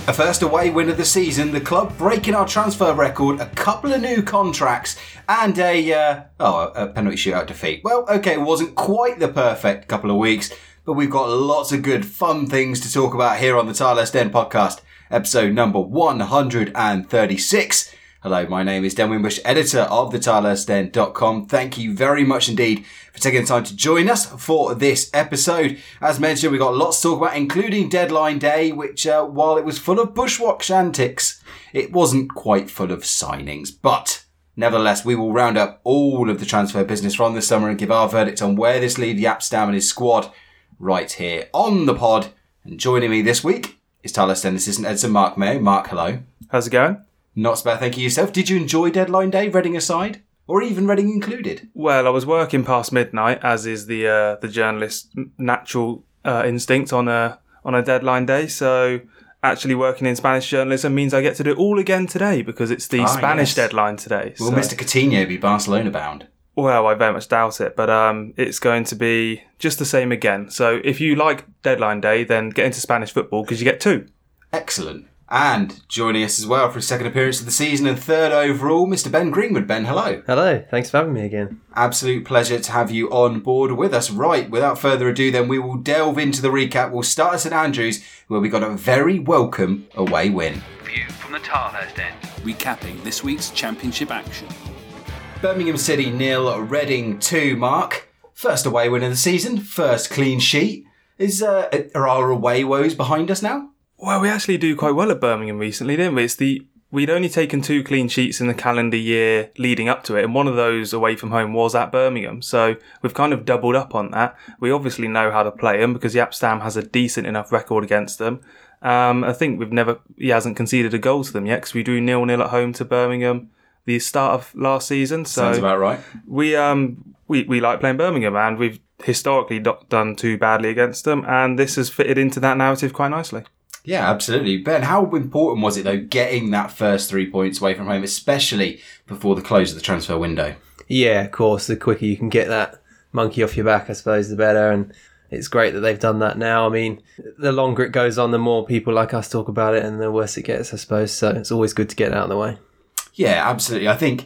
A first away win of the season, the club breaking our transfer record, a couple of new contracts, and a penalty shootout defeat. Well, okay, it wasn't quite the perfect couple of weeks, but we've got lots of good, fun things to talk about here on the Tyler's Den podcast, episode number 136. Hello, my name is Dan Wimbush, editor of thetylersden.com. Thank you very much indeed for taking the time to join us for this episode. As mentioned, we've got lots to talk about, including Deadline Day, which, while it was full of bushwalk antics, it wasn't quite full of signings. But nevertheless, we will round up all of the transfer business from the summer and give our verdict on where this leaves Jaap Stam and his squad right here on the pod. And joining me this week is Tyler's Den assistant editor Mark Mayo. Mark, hello. How's it going? Not so bad, thank you yourself. Did you enjoy Deadline Day, Reading aside? Or even Reading included? Well, I was working past midnight, as is the journalist's natural instinct on a Deadline Day. So actually working in Spanish journalism means I get to do it all again today because it's the Spanish deadline today. Will Mr. Coutinho be Barcelona bound? Well, I very much doubt it, but it's going to be just the same again. So if you like Deadline Day, then get into Spanish football because you get two. Excellent. And joining us as well for his second appearance of the season and third overall, Mr. Ben Greenwood. Ben, hello. Hello, thanks for having me again. Absolute pleasure to have you on board with us. Right, without further ado then, we will delve into the recap. We'll start at St Andrews, where we got a very welcome away win. View from the Tyler's Den. Recapping this week's championship action. Birmingham City 0, Reading 2, Mark. First away win of the season, first clean sheet. Are our away woes behind us now? Well, we actually do quite well at Birmingham recently, didn't we? We'd only taken 2 clean sheets in the calendar year leading up to it, and one of those away from home was at Birmingham. So we've kind of doubled up on that. We obviously know how to play them because Jaap Stam has a decent enough record against them. I think he hasn't conceded a goal to them yet because we drew 0-0 at home to Birmingham the start of last season. So sounds about right. We like playing Birmingham, and we've historically not done too badly against them, and this has fitted into that narrative quite nicely. Yeah, absolutely. Ben, how important was it, though, getting that first 3 points away from home, especially before the close of the transfer window? Yeah, of course. The quicker you can get that monkey off your back, I suppose, the better. And it's great that they've done that now. I mean, the longer it goes on, the more people like us talk about it and the worse it gets, I suppose. So it's always good to get it out of the way. Yeah, absolutely. I think,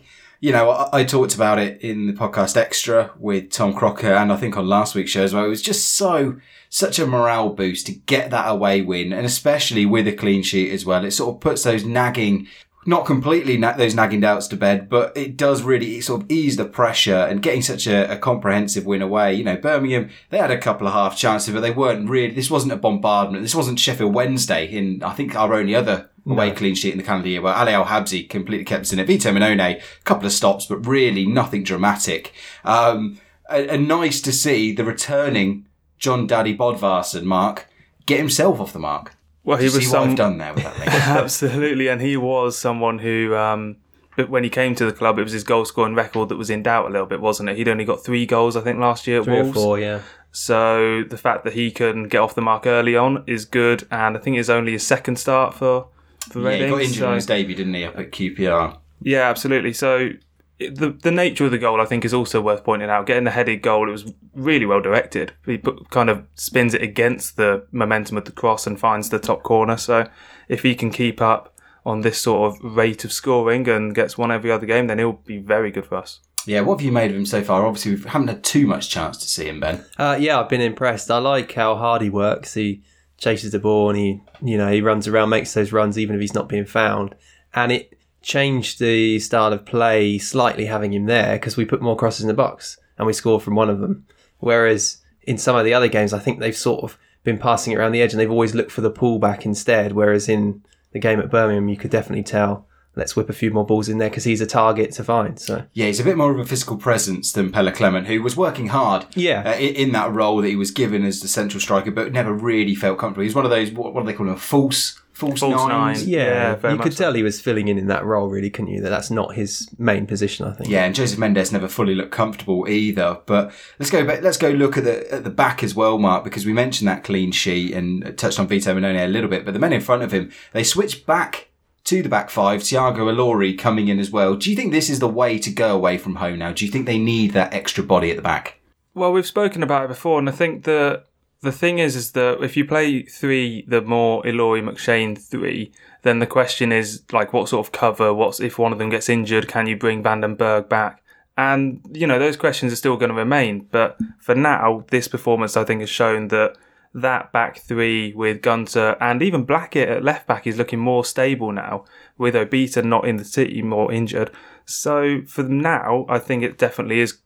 I talked about it in the podcast Extra with Tom Crocker and I think on last week's show as well. It was just such a morale boost to get that away win, and especially with a clean sheet as well. It sort of puts those nagging, not completely those nagging doubts to bed, but it does really sort of ease the pressure, and getting such a comprehensive win away. Birmingham, they had a couple of half chances, but they weren't really, this wasn't a bombardment. This wasn't Sheffield Wednesday in, I think, our only other away clean sheet in the calendar year, where Ali Al-Habsi completely kept us in it. Vito Minone, a couple of stops, but really nothing dramatic. And nice to see the returning John Daddy Bodvarsson, Mark, get himself off the mark. Well, he was what I've done there with that link. Absolutely, and he was someone who, when he came to the club, it was his goal-scoring record that was in doubt a little bit, wasn't it? He'd only got 3 goals, I think, last year at Wolves. 3 or 4, yeah. So the fact that he can get off the mark early on is good, and I think it's only his second start for Reading. Yeah, he got injured on his debut, didn't he, up at QPR? Yeah, absolutely. So the nature of the goal, I think, is also worth pointing out. Getting the headed goal, it was really well directed. He kind of spins it against the momentum of the cross and finds the top corner. So if he can keep up on this sort of rate of scoring and gets one every other game, then he'll be very good for us. Yeah, what have you made of him so far? Obviously, we haven't had too much chance to see him, Ben. Yeah, I've been impressed. I like how hard he works. He chases the ball and he runs around, makes those runs even if he's not being found. And it changed the style of play slightly having him there because we put more crosses in the box and we scored from one of them. Whereas in some of the other games, I think they've sort of been passing it around the edge and they've always looked for the pullback instead. Whereas in the game at Birmingham, you could definitely tell, let's whip a few more balls in there because he's a target to find. So yeah, he's a bit more of a physical presence than Pelle Clement, who was working hard in that role that he was given as the central striker, but never really felt comfortable. He's one of those, what do they call him, false nines? Yeah, you could tell he was filling in that role, really, couldn't you? That's not his main position, I think. Yeah, and Joseph Mendes never fully looked comfortable either. But let's go look at the back as well, Mark, because we mentioned that clean sheet and touched on Vito Minone a little bit, but the men in front of him, they switched back to the back five, Thiago Ilori coming in as well. Do you think this is the way to go away from home now? Do you think they need that extra body at the back? Well, we've spoken about it before, and I think the The thing is that if you play 3, the more Ilori McShane 3, then the question is, like, what sort of cover? What's if one of them gets injured? Can you bring Vandenberg back? And, those questions are still going to remain. But for now, this performance, I think, has shown that back 3 with Gunter and even Blackett at left back is looking more stable now, with Obita not in the team or injured. So for now, I think it definitely is.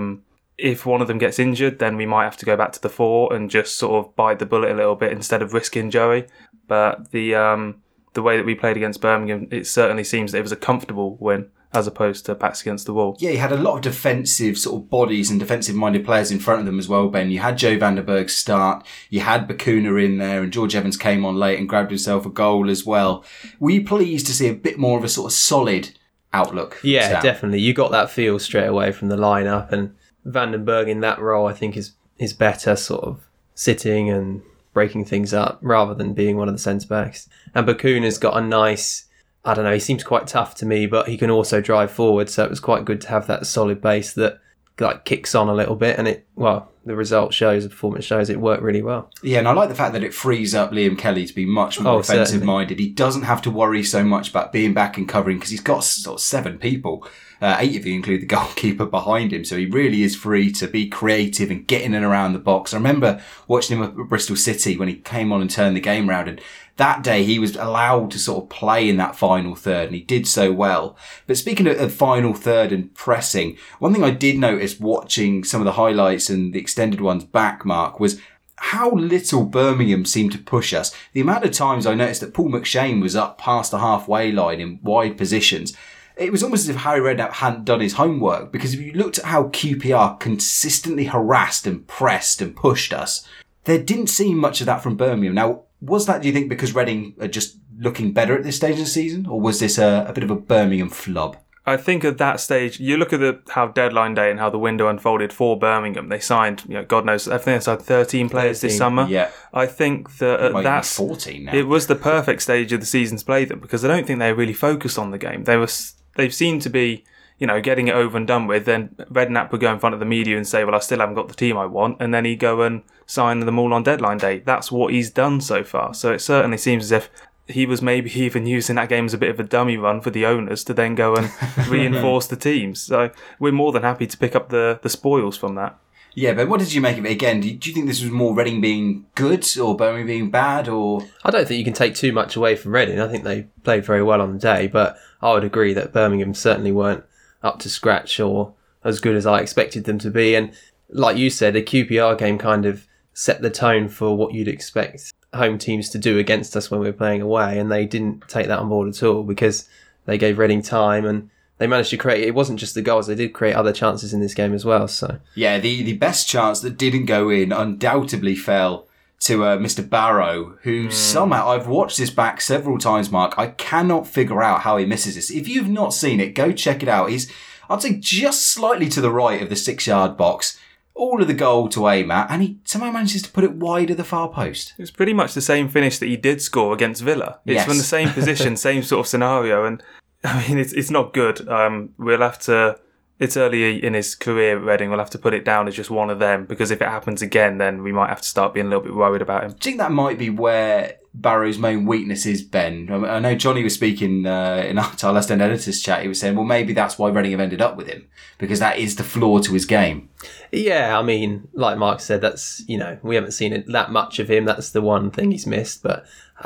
If one of them gets injured, then we might have to go back to the 4 and just sort of bite the bullet a little bit instead of risking Joey. But the way that we played against Birmingham, it certainly seems that it was a comfortable win as opposed to backs against the wall. Yeah, you had a lot of defensive sort of bodies and defensive-minded players in front of them as well, Ben. You had Joe Vandenberg start, you had Bakuna in there, and George Evans came on late and grabbed himself a goal as well. Were you pleased to see a bit more of a sort of solid outlook? Yeah, definitely. You got that feel straight away from the lineup, and Vandenberg in that role, I think, is better, sort of sitting and breaking things up rather than being one of the centre-backs. And Bakuna's got a nice, I don't know, he seems quite tough to me, but he can also drive forward, so it was quite good to have that solid base that like kicks on a little bit, and the result shows, the performance shows it worked really well. Yeah, and I like the fact that it frees up Liam Kelly to be much more offensive-minded. He doesn't have to worry so much about being back and covering because he's got sort of 7 people. 8 of you include the goalkeeper behind him, so he really is free to be creative and get in and around the box. I remember watching him at Bristol City when he came on and turned the game around, and that day he was allowed to sort of play in that final third, and he did so well. But speaking of final third and pressing, one thing I did notice watching some of the highlights and the extended ones back, Mark, was how little Birmingham seemed to push us. The amount of times I noticed that Paul McShane was up past the halfway line in wide positions, it was almost as if Harry Redknapp hadn't done his homework, because if you looked at how QPR consistently harassed and pressed and pushed us, there didn't seem much of that from Birmingham. Now, was that, do you think, because Reading are just looking better at this stage of the season, or was this a bit of a Birmingham flub? I think at that stage, you look at how deadline day and how the window unfolded for Birmingham. They signed, God knows, I think they signed 13 players this summer. Yeah. I think that at 14 now. It was the perfect stage of the season to play them, because I don't think they really focused on the game. They've seemed to be, getting it over and done with. Then Redknapp would go in front of the media and say, well, I still haven't got the team I want. And then he'd go and sign them all on deadline day. That's what he's done so far. So it certainly seems as if he was maybe even using that game as a bit of a dummy run for the owners to then go and reinforce the teams. So we're more than happy to pick up the spoils from that. Yeah, but what did you make of it again? Do you think this was more Reading being good or Birmingham being bad? Or I don't think you can take too much away from Reading. I think they played very well on the day, but I would agree that Birmingham certainly weren't up to scratch or as good as I expected them to be. And like you said, the QPR game kind of set the tone for what you'd expect home teams to do against us when we were playing away, and they didn't take that on board at all because they gave Reading time and they managed to create, it wasn't just the goals, they did create other chances in this game as well. So yeah, the best chance that didn't go in undoubtedly fell to Mr. Barrow, who somehow, I've watched this back several times, Mark, I cannot figure out how he misses this. If you've not seen it, go check it out. He's, I'd say, just slightly to the right of the 6-yard box, all of the goal to aim at, and he somehow manages to put it wide of the far post. It's pretty much the same finish that he did score against Villa. It's from the same position, same sort of scenario, and I mean, it's not good. We'll have to... It's early in his career at Reading. We'll have to put it down as just one of them, because if it happens again, then we might have to start being a little bit worried about him. Do you think that might be where Barrow's main weakness is, Ben? I know Johnny was speaking in our Last End Editors chat. He was saying, well, maybe that's why Reading have ended up with him, because that is the flaw to his game. Yeah, I mean, like Mark said, that's, we haven't seen it that much of him. That's the one thing he's missed. But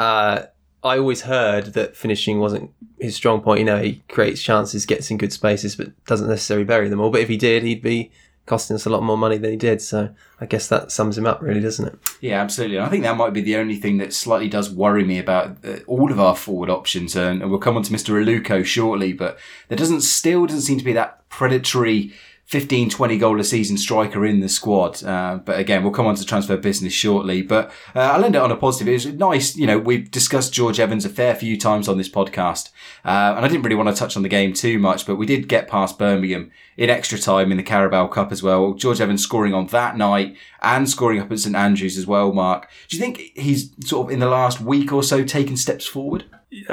I always heard that finishing wasn't his strong point. He creates chances, gets in good spaces, but doesn't necessarily bury them all. But if he did, he'd be costing us a lot more money than he did. So I guess that sums him up, really, doesn't it? Yeah, absolutely. And I think that might be the only thing that slightly does worry me about all of our forward options. And we'll come on to Mr. Aluko shortly, but there doesn't seem to be that predatory 15, 20 goal a season striker in the squad. But again, we'll come on to transfer business shortly. But I'll end it on a positive. It was nice. We've discussed George Evans a fair few times on this podcast. And I didn't really want to touch on the game too much, but we did get past Birmingham in extra time in the Carabao Cup as well. George Evans scoring on that night and scoring up at St Andrews as well, Mark. Do you think he's sort of in the last week or so taken steps forward?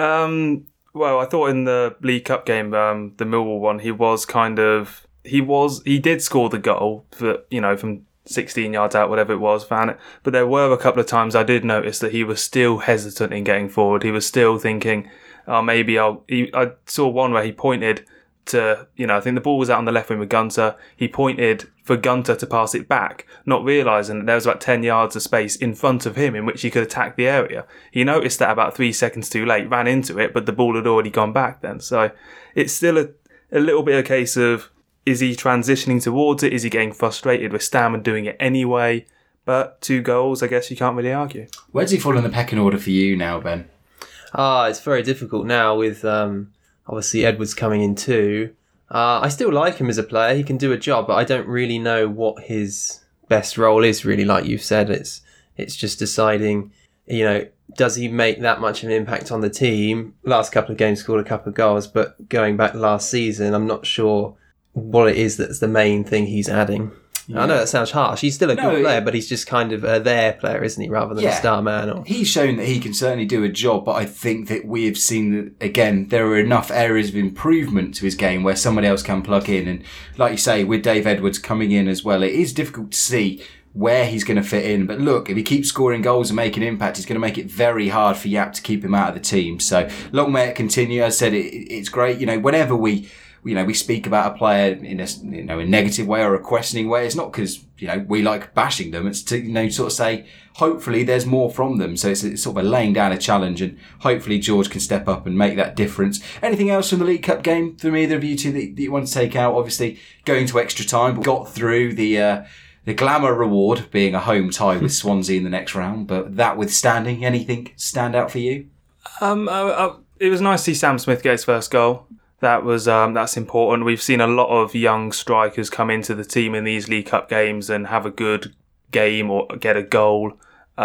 Well, I thought in the League Cup game, the Millwall one, he did score the goal for, from 16 yards out, whatever it was, found it. But there were a couple of times I did notice that he was still hesitant in getting forward. He was still thinking, maybe I saw one where he pointed to, I think the ball was out on the left wing with Gunter. He pointed for Gunter to pass it back, not realising that there was about 10 yards of space in front of him in which he could attack the area. He noticed that about 3 seconds too late, ran into it, but the ball had already gone back then. So it's still a little bit of a case of, is he transitioning towards it? Is he getting frustrated with Stam and doing it anyway? But 2 goals, I guess you can't really argue. Where does he fall in the pecking order for you now, Ben? It's very difficult now with obviously Edwards coming in too. I still like him as a player. He can do a job, but I don't really know what his best role is, really, like you've said. It's just deciding, does he make that much of an impact on the team? Last couple of games scored a couple of goals, but going back last season, I'm not sure what it is that's the main thing he's adding. Yeah. I know that sounds harsh. He's still a good player, but he's just kind of a there player, isn't he, rather than a star man? He's shown that he can certainly do a job, but I think that we have seen that, again, there are enough areas of improvement to his game where somebody else can plug in. And like you say, with Dave Edwards coming in as well, it is difficult to see where he's going to fit in. But look, if he keeps scoring goals and making impact, he's going to make it very hard for Jaap to keep him out of the team. So long may it continue. As I said, it's great. Whenever we speak about a player in a negative way or a questioning way, it's not because, we like bashing them. It's to, sort of say, hopefully there's more from them. So it's sort of laying down a challenge, and hopefully George can step up and make that difference. Anything else from the League Cup game from either of you two that you want to take out? Obviously going to extra time, but got through the glamour reward being a home tie with Swansea in the next round. But that withstanding, anything stand out for you? It was nice to see Sam Smith get his first goal. That's important. We've seen a lot of young strikers come into the team in these League Cup games and have a good game or get a goal.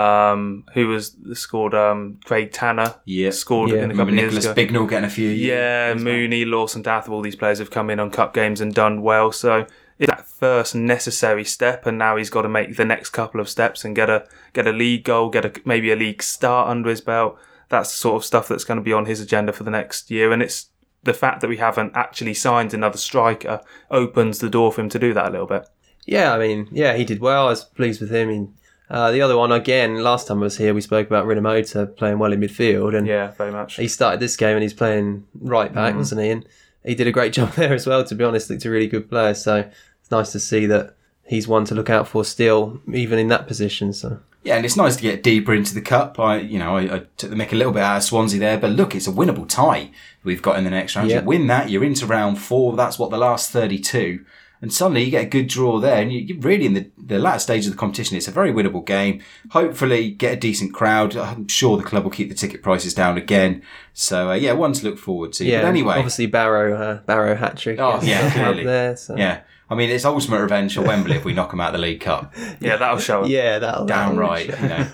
Scored? Craig Tanner. Yeah. Scored in a couple of years Nicholas ago. Bignell getting a few. Yeah, Mooney, Lawson Dath, all these players have come in on cup games and done well. So it's that first necessary step, and now he's got to make the next couple of steps and get a league goal, maybe a league start under his belt. That's the sort of stuff that's going to be on his agenda for the next year, and it's the fact that we haven't actually signed another striker opens the door for him to do that a little bit. Yeah, he did well. I was pleased with him. The other one, again, last time I was here, we spoke about Rinomhota playing well in midfield. And yeah, very much. He started this game and he's playing right back, wasn't he? And he did a great job there as well, to be honest. Looked a really good player. So it's nice to see that he's one to look out for still, even in that position. So. Yeah, and it's nice to get deeper into the cup. I took the mick a little bit out of Swansea there, but look, it's a winnable tie we've got in the next round. Yeah. You win that, you're into round 4. That's what the last 32. And suddenly you get a good draw there, and you're really in the latter stage of the competition. It's a very winnable game. Hopefully get a decent crowd. I'm sure the club will keep the ticket prices down again. So, one to look forward to. Yeah, but anyway. Obviously Barrow hat-trick. Oh, yeah, clearly. There, so. Yeah. I mean, it's ultimate revenge for Wembley if we knock them out of the League Cup. Yeah, that'll show up. Yeah, that'll damn right.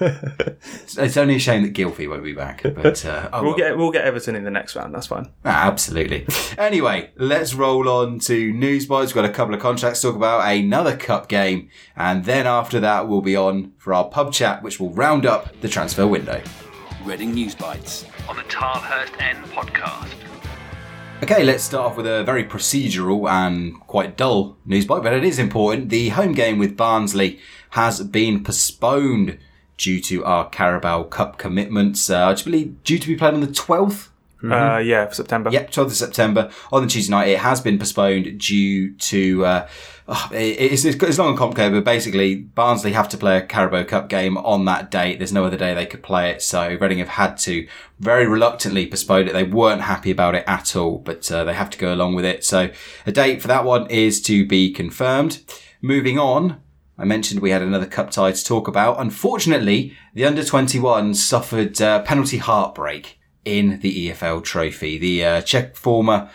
It's only a shame that Gylfi won't be back. But we'll get Everton in the next round. That's fine. Absolutely. Anyway, let's roll on to News Bites. We've got a couple of contracts to talk about, another cup game, and then after that we'll be on for our pub chat, which will round up the transfer window. Reading News Bites on the Tilehurst End podcast. Okay, let's start off with a very procedural and quite dull news bite, but it is important. The home game with Barnsley has been postponed due to our Carabao Cup commitments. I believe due to be played on the 12th. For September. Yep, 12th of September. On the Tuesday night, it has been postponed due to... it's long and complicated, but basically Barnsley have to play a Carabao Cup game on that date. There's no other day they could play it, so Reading have had to very reluctantly postpone it. They weren't happy about it at all, but they have to go along with it. So a date for that one is to be confirmed. Moving on, I mentioned we had another cup tie to talk about. Unfortunately, the under-21 suffered penalty heartbreak in the EFL trophy. The former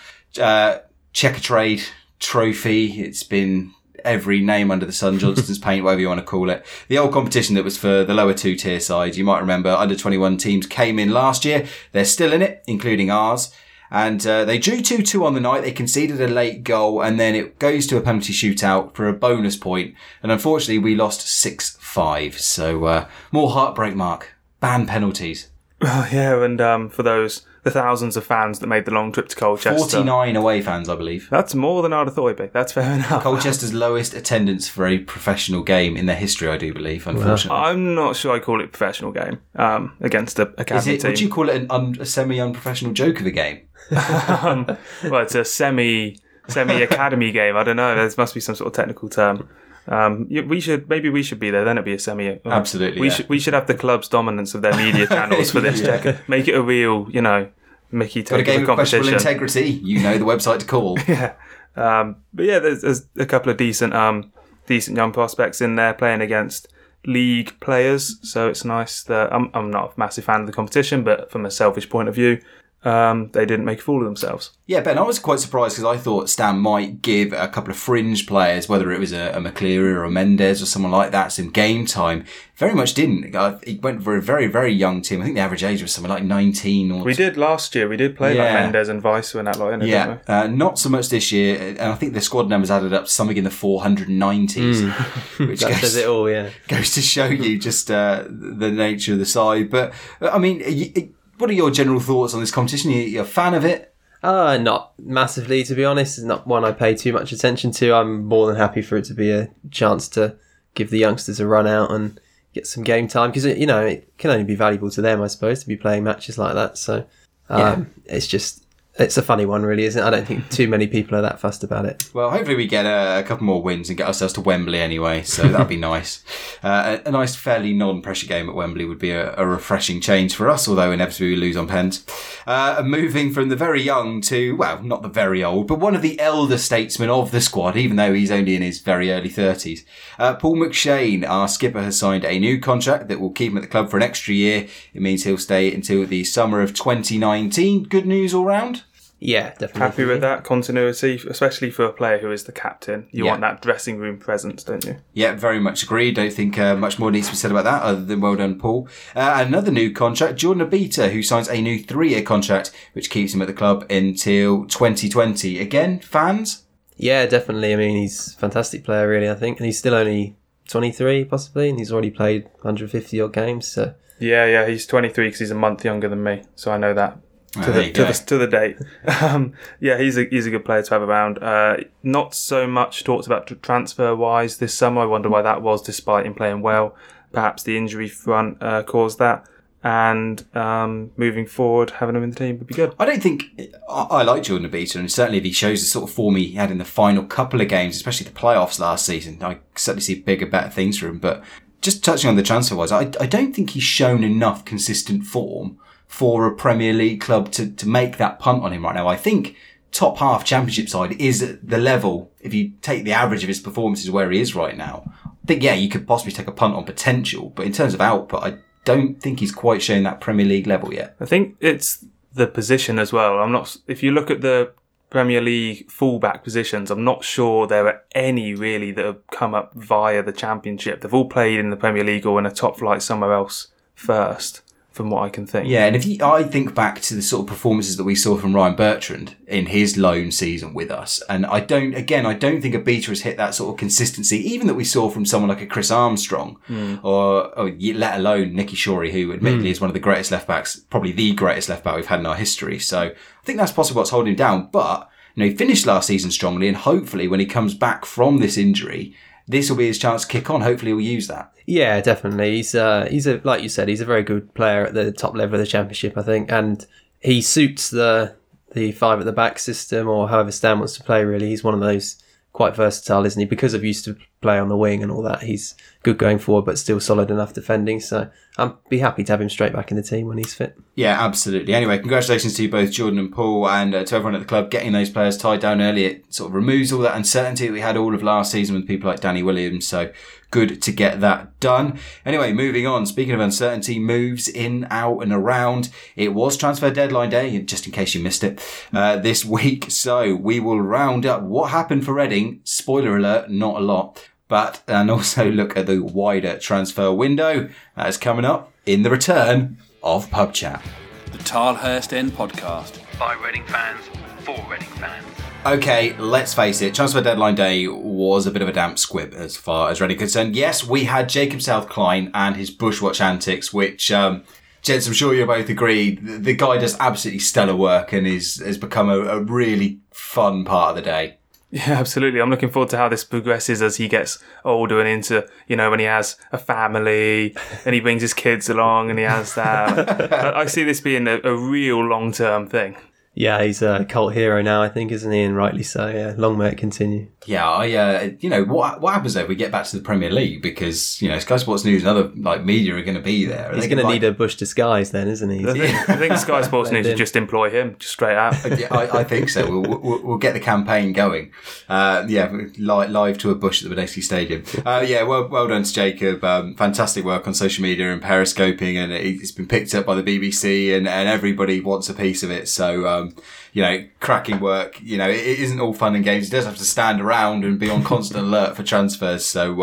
Checkatrade trophy. It's been every name under the sun, Johnston's Paint, whatever you want to call it. The old competition that was for the lower 2-tier sides. You might remember under-21 teams came in last year. They're still in it, including ours. And they drew 2-2 on the night. They conceded a late goal, and then it goes to a penalty shootout for a bonus point. And unfortunately, we lost 6-5. So more heartbreak, Mark. Ban penalties. Yeah, and for those the thousands of fans that made the long trip to Colchester. 49 away fans, I believe. That's more than I'd have thought it'd be. That's fair enough. Colchester's lowest attendance for a professional game in their history, I do believe, unfortunately. I'm not sure I call it a professional game against a academy team. Would you call it a semi-unprofessional joke of a game? Well, it's a semi-academy game. I don't know. There must be some sort of technical term. We should be there. Then it'd be a semi. Absolutely. We should have the club's dominance of their media channels for this. Make it a real, Mickey Got a game takeover of questionable competition. integrity. You know the website to call. Yeah. But yeah, there's a couple of decent young prospects in there playing against league players. So it's nice that I'm not a massive fan of the competition, but from a selfish point of view, they didn't make a fool of themselves. Yeah, Ben, I was quite surprised because I thought Stan might give a couple of fringe players, whether it was a McCleary or a Mendes or someone like that, some game time. Very much didn't. He went for a very, very young team. I think the average age was something like 19 or... We did last year. We did play like Mendes and Vice and that lot in it, didn't we? Not so much this year. And I think the squad numbers added up to something in the 490s. Which That says it all, yeah. goes to show you just the nature of the side. But, I mean... What are your general thoughts on this competition? You're a fan of it? Not massively, to be honest. It's not one I pay too much attention to. I'm more than happy for it to be a chance to give the youngsters a run out and get some game time because, it can only be valuable to them, I suppose, to be playing matches like that. So it's a funny one, really, isn't it? I don't think too many people are that fussed about it. Well, hopefully we get a couple more wins and get ourselves to Wembley anyway, so that'll be nice. A nice, fairly non-pressure game at Wembley would be a refreshing change for us, although inevitably we lose on pens. Moving from the very young to, well, not the very old, but one of the elder statesmen of the squad, even though he's only in his very early 30s. Paul McShane, our skipper, has signed a new contract that will keep him at the club for an extra year. It means he'll stay until the summer of 2019. Good news all round? Yeah, definitely. Happy with that continuity, especially for a player who is the captain. You want that dressing room presence, don't you? Yeah, very much agree. Don't think much more needs to be said about that other than well done, Paul. Another new contract, Jordan Obita, who signs a new 3-year contract, which keeps him at the club until 2020. Again, fans? Yeah, definitely. I mean, he's a fantastic player, really, I think. And he's still only 23, possibly, and he's already played 150 odd games. So Yeah, he's 23 because he's a month younger than me, so I know that. To the date. He's a good player to have around. Not so much talked about transfer-wise this summer. I wonder why that was, despite him playing well. Perhaps the injury front caused that. And moving forward, having him in the team would be good. I don't think... I like Jordan Obita, and certainly if he shows the sort of form he had in the final couple of games, especially the playoffs last season, I certainly see bigger, better things for him. But just touching on the transfer-wise, I don't think he's shown enough consistent form for a Premier League club to make that punt on him right now. I think top half Championship side is at the level, if you take the average of his performances where he is right now, I think, you could possibly take a punt on potential, but in terms of output, I don't think he's quite shown that Premier League level yet. I think it's the position as well. If you look at the Premier League fullback positions, I'm not sure there are any really that have come up via the Championship. They've all played in the Premier League or in a top flight somewhere else first, from what I can think. Yeah, and I think back to the sort of performances that we saw from Ryan Bertrand in his loan season with us, and I don't think Obita has hit that sort of consistency, even that we saw from someone like a Chris Armstrong, or let alone Nicky Shorey, who admittedly is one of the greatest left backs, probably the greatest left back we've had in our history. So I think that's possibly what's holding him down. But he finished last season strongly, and hopefully when he comes back from this injury, this will be his chance to kick on. Hopefully he'll use that. Yeah, definitely. He's like you said, he's a very good player at the top level of the Championship, I think, and he suits the 5 at the back system, or however Stan wants to play, really. He's one of those quite versatile, isn't he? Because of used to play on the wing and all that, he's good going forward, but still solid enough defending. So I'd be happy to have him straight back in the team when he's fit. Yeah, absolutely. Anyway, congratulations to both Jordan and Paul, and to everyone at the club getting those players tied down early. It sort of removes all that uncertainty that we had all of last season with people like Danny Williams. So good to get that done. Anyway, moving on. Speaking of uncertainty, moves in, out and around. It was transfer deadline day, just in case you missed it, this week. So we will round up what happened for Reading. Spoiler alert, not a lot. And also look at the wider transfer window. That is coming up in the return of Pub Chat. The Tilehurst End Podcast. By Reading fans, for Reading fans. Okay, let's face it, transfer deadline day was a bit of a damp squib as far as Reading concerned. Yes, we had Jacob South-Klein and his Bushwatch antics, which Gents, I'm sure you'll both agree, the guy does absolutely stellar work and has become a really fun part of the day. Yeah, absolutely. I'm looking forward to how this progresses as he gets older and into, when he has a family and he brings his kids along and he has that. I see this being a real long-term thing. Yeah, he's a cult hero now, I think, isn't he? And rightly so. Yeah, long may it continue. Yeah, what happens though if we get back to the Premier League? Because, Sky Sports News and other media are going to be there. He's going to need a Bush disguise then, isn't he? I think Sky Sports News should just employ him, just straight out. I think so. We'll get the campaign going. Live to a Bush at the Medeski Stadium. Well done to Jacob. Fantastic work on social media and periscoping, and it's been picked up by the BBC and everybody wants a piece of it. So, cracking work. It isn't all fun and games. He does have to stand around and be on constant alert for transfers. So,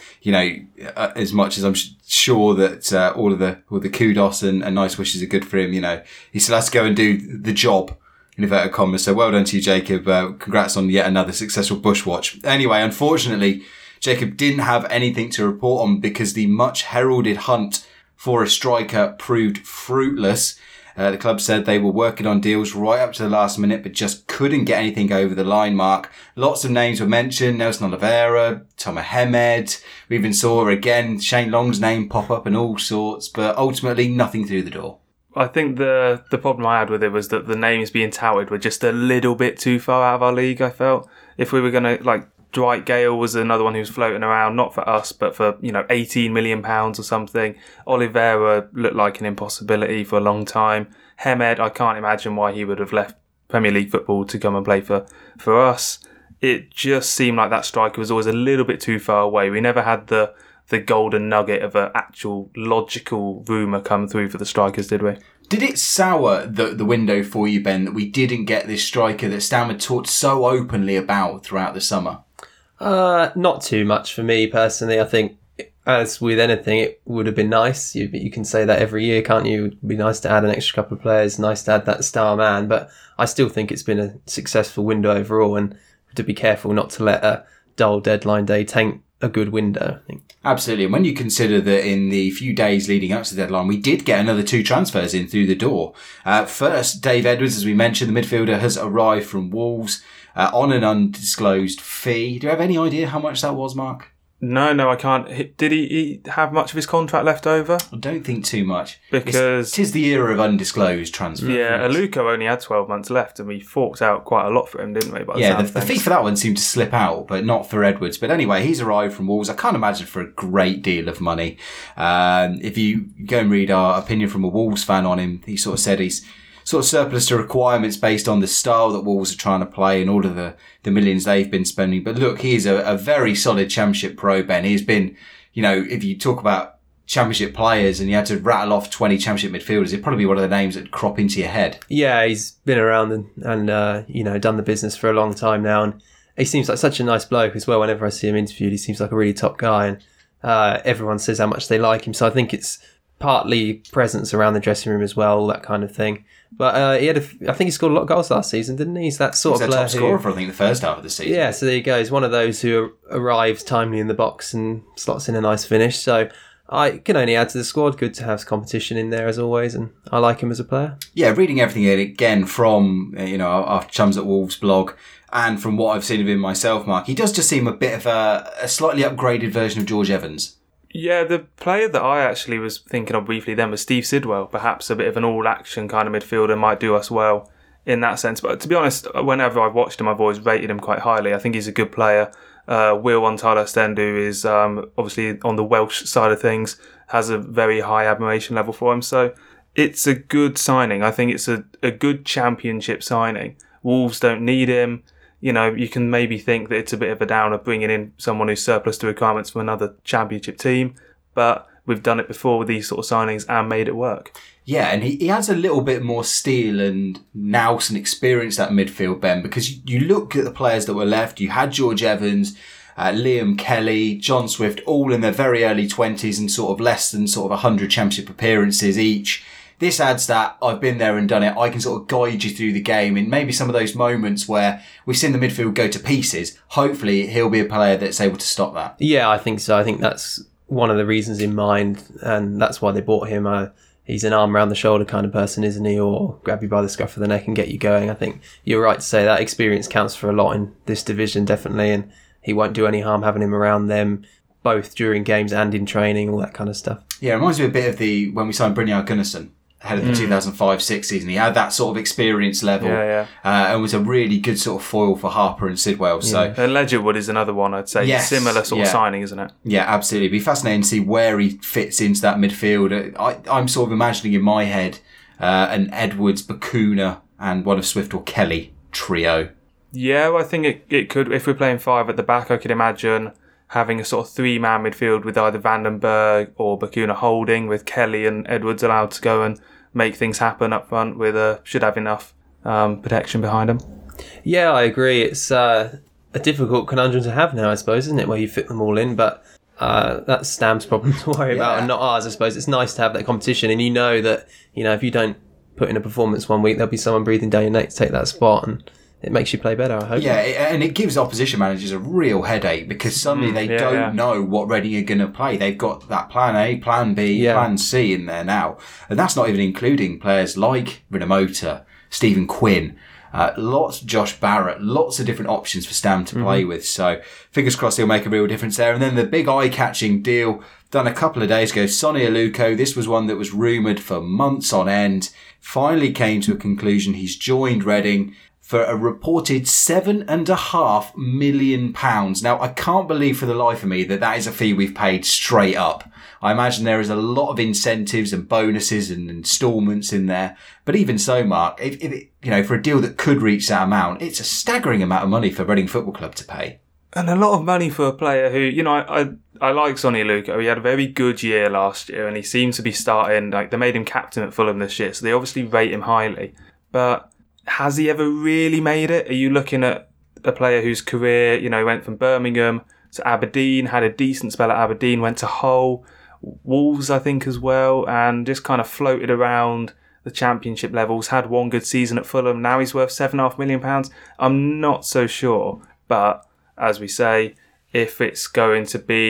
as much as I'm sure that all the kudos and nice wishes are good for him, he still has to go and do the job, in inverted commas. So well done to you, Jacob. Congrats on yet another successful Bushwatch. Anyway, unfortunately, Jacob didn't have anything to report on because the much heralded hunt for a striker proved fruitless. The club said they were working on deals right up to the last minute, but just couldn't get anything over the line mark. Lots of names were mentioned: Nelson Oliveira, Tomer Hemed. We even saw again Shane Long's name pop up and all sorts, but ultimately nothing through the door. I think the problem I had with it was that the names being touted were just a little bit too far out of our league, I felt. If we were going to, Dwight Gale was another one who was floating around, not for us, but for, £18 million or something. Oliveira looked like an impossibility for a long time. Hemed, I can't imagine why he would have left Premier League football to come and play for us. It just seemed like that striker was always a little bit too far away. We never had the golden nugget of an actual logical rumour come through for the strikers, did we? Did it sour the window for you, Ben, that we didn't get this striker that Stam had talked so openly about throughout the summer? Not too much for me personally. I think, as with anything, it would have been nice. You can say that every year, can't you? It would be nice to add an extra couple of players, nice to add that star man. But I still think it's been a successful window overall, and to be careful not to let a dull deadline day taint a good window, I think. Absolutely. And when you consider that in the few days leading up to the deadline, we did get another 2 transfers in through the door. First, Dave Edwards, as we mentioned, the midfielder, has arrived from Wolves on an undisclosed fee. Do you have any idea how much that was, Mark? No, I can't. Did he have much of his contract left over? I don't think too much. Because 'tis the era of undisclosed transfers. Yeah, Aluko only had 12 months left and we forked out quite a lot for him, didn't we? The fee for that one seemed to slip out, but not for Edwards. But anyway, he's arrived from Wolves. I can't imagine for a great deal of money. If you go and read our opinion from a Wolves fan on him, he sort of said he's sort of surplus to requirements based on the style that Wolves are trying to play and all of the millions they've been spending. But look, he is a very solid Championship pro, Ben. He's been, if you talk about Championship players and you had to rattle off 20 Championship midfielders, he'd probably be one of the names that crop into your head. Yeah, he's been around and done the business for a long time now. And he seems like such a nice bloke as well. Whenever I see him interviewed, he seems like a really top guy. And everyone says how much they like him. So I think it's partly presence around the dressing room as well, all that kind of thing. But I think he scored a lot of goals last season, didn't he? He's that sort of player. He's top scorer for, I think, the first half of the season. Yeah, so there you go. He's one of those who arrives timely in the box and slots in a nice finish. So I can only add to the squad. Good to have competition in there as always, and I like him as a player. Yeah, reading everything again from our Chums at Wolves blog and from what I've seen of him myself, Mark, he does just seem a bit of a slightly upgraded version of George Evans. Yeah, the player that I actually was thinking of briefly then was Steve Sidwell. Perhaps a bit of an all-action kind of midfielder might do us well in that sense. But to be honest, whenever I've watched him, I've always rated him quite highly. I think he's a good player. Will Ontala-Stendu is obviously on the Welsh side of things, has a very high admiration level for him. So it's a good signing. I think it's a good Championship signing. Wolves don't need him. You can maybe think that it's a bit of a downer bringing in someone who's surplus to requirements from another Championship team, but we've done it before with these sort of signings and made it work. Yeah, and he has a little bit more steel and nous and experience at midfield, Ben, because you look at the players that were left. You had George Evans, Liam Kelly, John Swift, all in their very early 20s and sort of less than sort of 100 Championship appearances each. This adds that I've been there and done it. I can sort of guide you through the game in maybe some of those moments where we've seen the midfield go to pieces. Hopefully he'll be a player that's able to stop that. Yeah, I think so. I think that's one of the reasons in mind, and that's why they bought him. he's an arm around the shoulder kind of person, isn't he? Or grab you by the scruff of the neck and get you going. I think you're right to say that experience counts for a lot in this division, definitely. And he won't do any harm having him around them, both during games and in training, all that kind of stuff. Yeah, it reminds me a bit of when we signed Brynjar Gunnarsson ahead of the 2005-06 season. He had that sort of experience level and was a really good sort of foil for Harper and Sidwell. So Ledgerwood is another one, I'd say. Yes, similar sort of signing, isn't it? Yeah, absolutely. It'd be fascinating to see where he fits into that midfield. I'm sort of imagining in my head an Edwards, Bacuna and one of Swift or Kelly trio. Yeah, well, I think it could. If we're playing 5 at the back, I could imagine having a sort of 3-man midfield with either Vandenberg or Bacuna holding, with Kelly and Edwards allowed to go and make things happen up front with should have enough protection behind them. Yeah, I agree. It's a difficult conundrum to have now, I suppose, isn't it, where you fit them all in, but that's Stam's problem to worry about and not ours, I suppose. It's nice to have that competition, and you know that, if you don't put in a performance one week, there'll be someone breathing down your neck to take that spot, and it makes you play better, I hope. Yeah, and it gives opposition managers a real headache because suddenly they don't know what Reading are going to play. They've got that plan A, plan B, plan C in there now. And that's not even including players like Rinomhota, Stephen Quinn, Josh Barrett, lots of different options for Stam to play with. So fingers crossed he'll make a real difference there. And then the big eye-catching deal done a couple of days ago, Sonny Aluko. This was one that was rumoured for months on end. Finally came to a conclusion. He's joined Reading for a reported £7.5 million. Now, I can't believe for the life of me that is a fee we've paid straight up. I imagine there is a lot of incentives and bonuses and instalments in there. But even so, Mark, if for a deal that could reach that amount, it's a staggering amount of money for Reading Football Club to pay. And a lot of money for a player who, I like Sonny Aluko. He had a very good year last year and he seems to be starting, they made him captain at Fulham this year, so they obviously rate him highly. But has he ever really made it? Are you looking at a player whose career, went from Birmingham to Aberdeen, had a decent spell at Aberdeen, went to Hull, Wolves, I think, as well, and just kind of floated around the championship levels, had one good season at Fulham. Now he's worth £7.5 million. I'm not so sure. But as we say, if we're going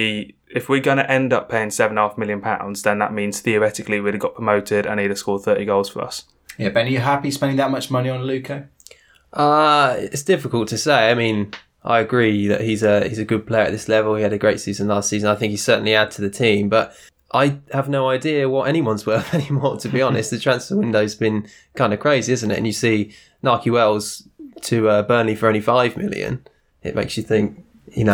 to end up paying £7.5 million, then that means theoretically we'd have got promoted and he'd have scored 30 goals for us. Yeah, Ben, are you happy spending that much money on Aluko? It's difficult to say. I mean, I agree that he's a good player at this level. He had a great season last season. I think he certainly added to the team, but I have no idea what anyone's worth anymore, to be honest. The transfer window's been kind of crazy, isn't it? And you see Nahki Wells to Burnley for only £5 million. It makes you think,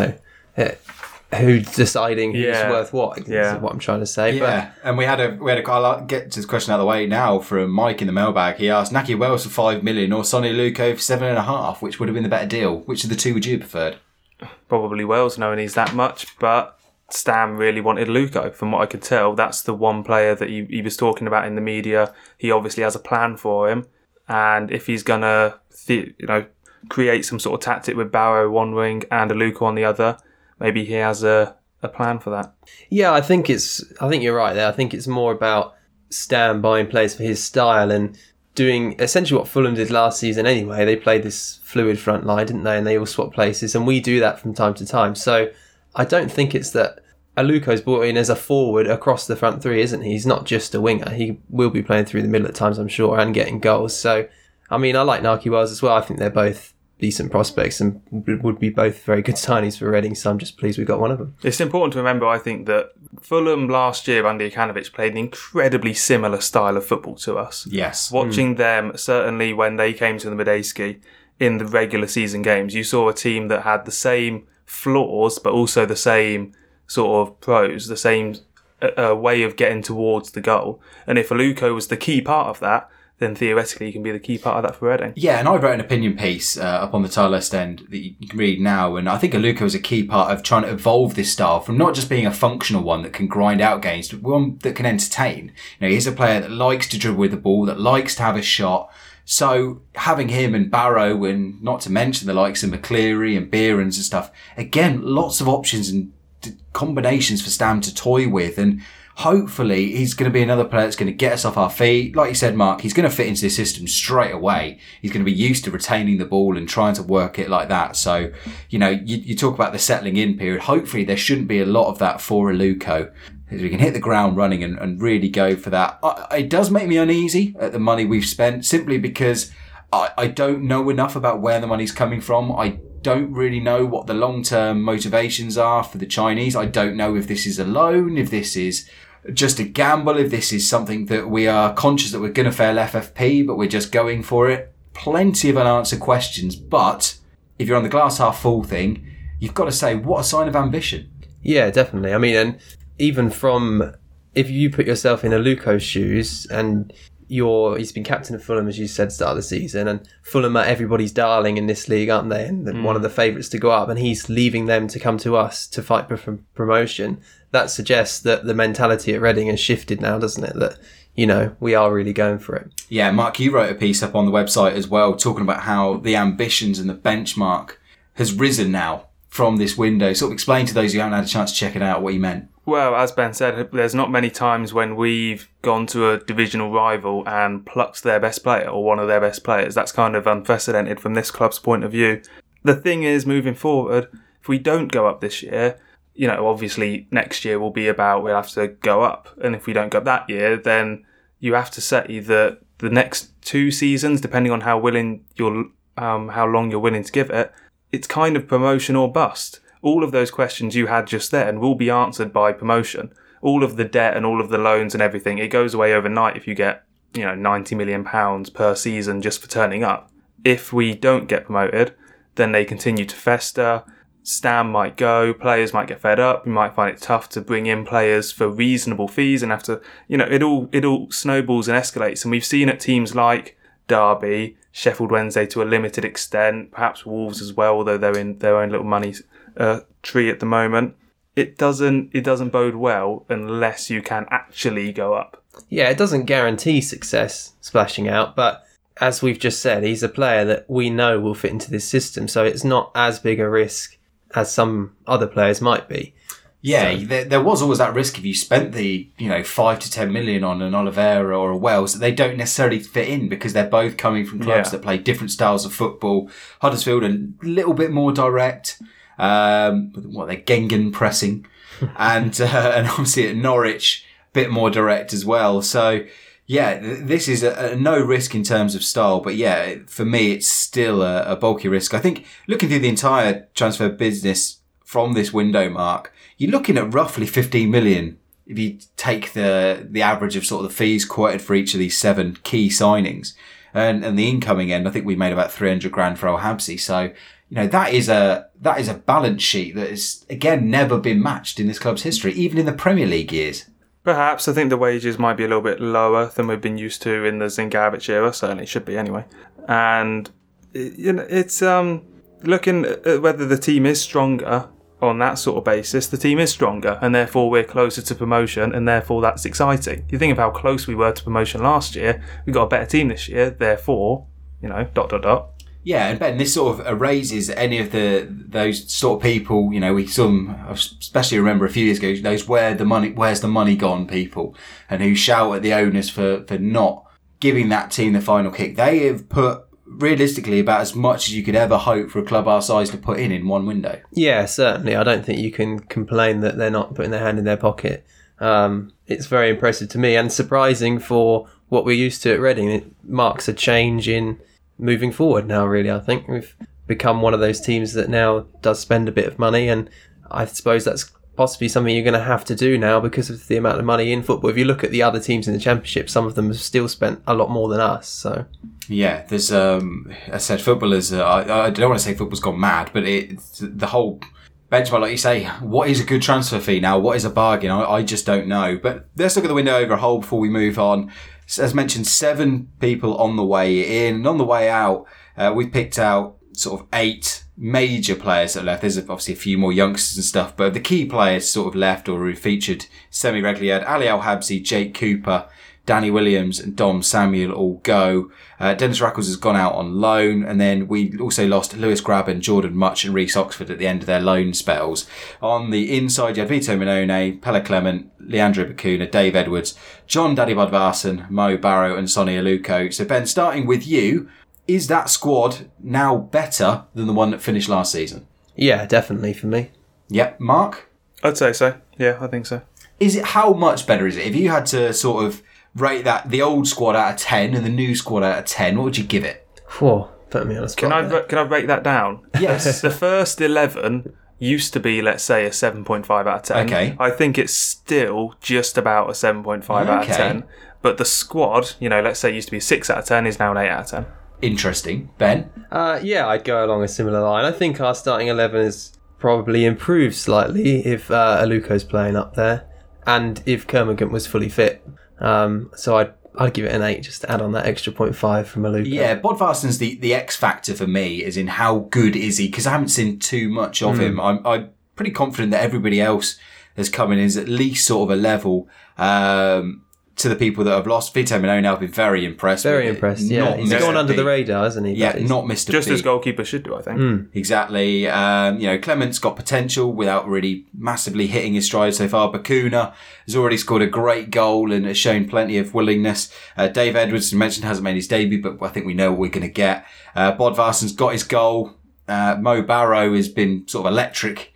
who's deciding who's worth what? Is what I'm trying to say. Yeah, and we had I'll get to this question out of the way now from Mike in the mailbag. He asked Nahki Wells for £5 million or Sonny Aluko for $7.5 million. Which would have been the better deal? Which of the two would you have preferred? Probably Wells, knowing he's that much, but Stam really wanted Aluko. From what I could tell, that's the one player that he was talking about in the media. He obviously has a plan for him, and if he's gonna, create some sort of tactic with Barrow one wing and Aluko on the other, maybe he has a plan for that. Yeah, I think you're right there. I think it's more about Stam buying players for his style and doing essentially what Fulham did last season anyway. They played this fluid front line, didn't they? And they all swapped places, and we do that from time to time. So I don't think it's that Aluko's brought in as a forward across the front three, isn't he? He's not just a winger. He will be playing through the middle at times, I'm sure, and getting goals. So, I mean, I like Nahki Wells as well. I think they're both decent prospects and would be both very good signings for Reading, so I'm just pleased we got one of them. It's important to remember, I think, that Fulham last year under Jokanovic played an incredibly similar style of football to us. Yes. Watching them, certainly when they came to the Medeski in the regular season games, you saw a team that had the same flaws but also the same sort of pros, the same way of getting towards the goal. And if Aluko was the key part of that, then theoretically he can be the key part of that for Reading. Yeah, and I wrote an opinion piece up on the Tilehurst end that you can read now, and I think Aluko is a key part of trying to evolve this style from not just being a functional one that can grind out games, but one that can entertain. He's a player that likes to dribble with the ball, that likes to have a shot. So having him and Barrow, and not to mention the likes of McCleary and Behrens and stuff, again, lots of options and combinations for Stam to toy with, and hopefully he's going to be another player that's going to get us off our feet. Like you said, Mark, he's going to fit into the system straight away. He's going to be used to retaining the ball and trying to work it like that. So, you talk about the settling in period. Hopefully there shouldn't be a lot of that for Aluko. is we can hit the ground running and really go for that. It does make me uneasy at the money we've spent, simply because I don't know enough about where the money's coming from. I don't really know what the long-term motivations are for the Chinese. I don't know if this is a loan, if this is just a gamble, if this is something that we are conscious that we're going to fail FFP, but we're just going for it. Plenty of unanswered questions, but if you're on the glass half full thing, you've got to say, what a sign of ambition. Yeah, definitely. I mean, and even from, if you put yourself in Aluko's shoes and he's been captain of Fulham, as you said, start of the season, and Fulham are everybody's darling in this league, aren't they? And one of the favourites to go up, and he's leaving them to come to us to fight for promotion. That suggests that the mentality at Reading has shifted now, doesn't it? That, you know, we are really going for it. Yeah, Mark, you wrote a piece up on the website as well, talking about how the ambitions and the benchmark has risen now from this window. Sort of explain to those who haven't had a chance to check it out what you meant. Well, as Ben said, there's not many times when we've gone to a divisional rival and plucked their best player or one of their best players. That's kind of unprecedented from this club's point of view. The thing is, moving forward, if we don't go up this year, you know, obviously next year will be about we'll have to go up. And if we don't go up that year, then you have to say that the next 2 seasons, depending on how long you're willing to give it, it's kind of promotion or bust. All of those questions you had just then will be answered by promotion. All of the debt and all of the loans and everything, it goes away overnight if you get, you know, £90 million per season just for turning up. If we don't get promoted, then they continue to fester. Stam might go, players might get fed up, you might find it tough to bring in players for reasonable fees and have to, you know, it all snowballs and escalates. And we've seen at teams like Derby, Sheffield Wednesday to a limited extent, perhaps Wolves as well, although they're in their own little money tree at the moment. It doesn't bode well unless you can actually go up. Yeah, it doesn't guarantee success splashing out, but as we've just said, he's a player that we know will fit into this system, so it's not as big a risk as some other players might be. Yeah, so there was always that risk if you spent the 5 to 10 million on an Oliveira or a Wells, that they don't necessarily fit in because they're both coming from clubs that play different styles of football. Huddersfield a little bit more direct. They're Gengen pressing, and obviously at Norwich a bit more direct as well. So yeah, this is a no risk in terms of style, but yeah, for me it's still a bulky risk. I think looking through the entire transfer business from this window, Mark, you're looking at roughly 15 million if you take the average of sort of the fees quoted for each of these 7 key signings, and the incoming end. I think we made about 300 grand for El Habsi. So, you know, that is a balance sheet that has, again, never been matched in this club's history, even in the Premier League years. Perhaps. I think the wages might be a little bit lower than we've been used to in the Zingarevich era. Certainly should be anyway. And, you know, it's looking at whether the team is stronger on that sort of basis. The team is stronger, and therefore we're closer to promotion, and therefore that's exciting. You think of how close we were to promotion last year. We've got a better team this year, therefore, you know, ... Yeah, and Ben, this sort of erases any of those sort of people, you know, we saw them, I especially remember a few years ago, those where's the money gone people, and who shout at the owners for not giving that team the final kick. They have put, realistically, about as much as you could ever hope for a club our size to put in one window. Yeah, certainly. I don't think you can complain that they're not putting their hand in their pocket. It's very impressive to me and surprising for what we're used to at Reading. It marks a change in moving forward now, really. I think we've become one of those teams that now does spend a bit of money, and I suppose that's possibly something you're going to have to do now because of the amount of money in football. If you look at the other teams in the Championship, some of them have still spent a lot more than us. So yeah, there's I said footballers. I don't want to say football's gone mad, but the whole benchmark, like you say, what is a good transfer fee now? What is a bargain? I just don't know. But let's look at the window over a whole before we move on. As mentioned, 7 people on the way in, and on the way out, we've picked out sort of 8 major players that left. There's obviously a few more youngsters and stuff, but the key players sort of left or who featured semi-regularly had Ali El Habsi, Jake Cooper, Danny Williams and Dom Samuel all go. Dennis Rackles has gone out on loan, and then we also lost Lewis Graben, Jordan Much and Reece Oxford at the end of their loan spells. On the inside, you had Vito Minone, Pelle Clement, Leandro Bacuna, Dave Edwards, John Daddy Budvarsson, Mo Barrow and Sonny Aluko. So Ben, starting with you, is that squad now better than the one that finished last season? Yeah, definitely for me. Yep. Mark? I'd say so. Yeah, I think so. how much better is it? If you had to sort of rate the old squad out of 10 and the new squad out of 10, what would you give it? Whoa, put me on a spot. Can I break that down? Yes. The first 11 used to be, let's say, a 7.5 out of 10. Okay. I think it's still just about a 7.5 out of 10. But the squad, let's say it used to be a 6 out of 10, is now an 8 out of 10. Interesting. Ben? Yeah, I'd go along a similar line. I think our starting 11 has probably improved slightly if Aluko's playing up there and if Kermorgant was fully fit. So I'd give it an 8 just to add on that extra 0.5 from Aluko. Yeah, Bodvarsson's the X factor for me, as in how good is he? Because I haven't seen too much of him. I'm pretty confident that everybody else has come in is at least sort of a level to the people that have lost. Vito Minona, I've been very impressed. Very impressed, yeah. He's gone under the radar, hasn't he? Yeah, not missed a beat. Just as goalkeepers should do, I think. Exactly. Clement's got potential without really massively hitting his stride so far. Bakuna has already scored a great goal and has shown plenty of willingness. Dave Edwards, as mentioned, hasn't made his debut, but I think we know what we're going to get. Bodvarsson's got his goal. Mo Barrow has been sort of electric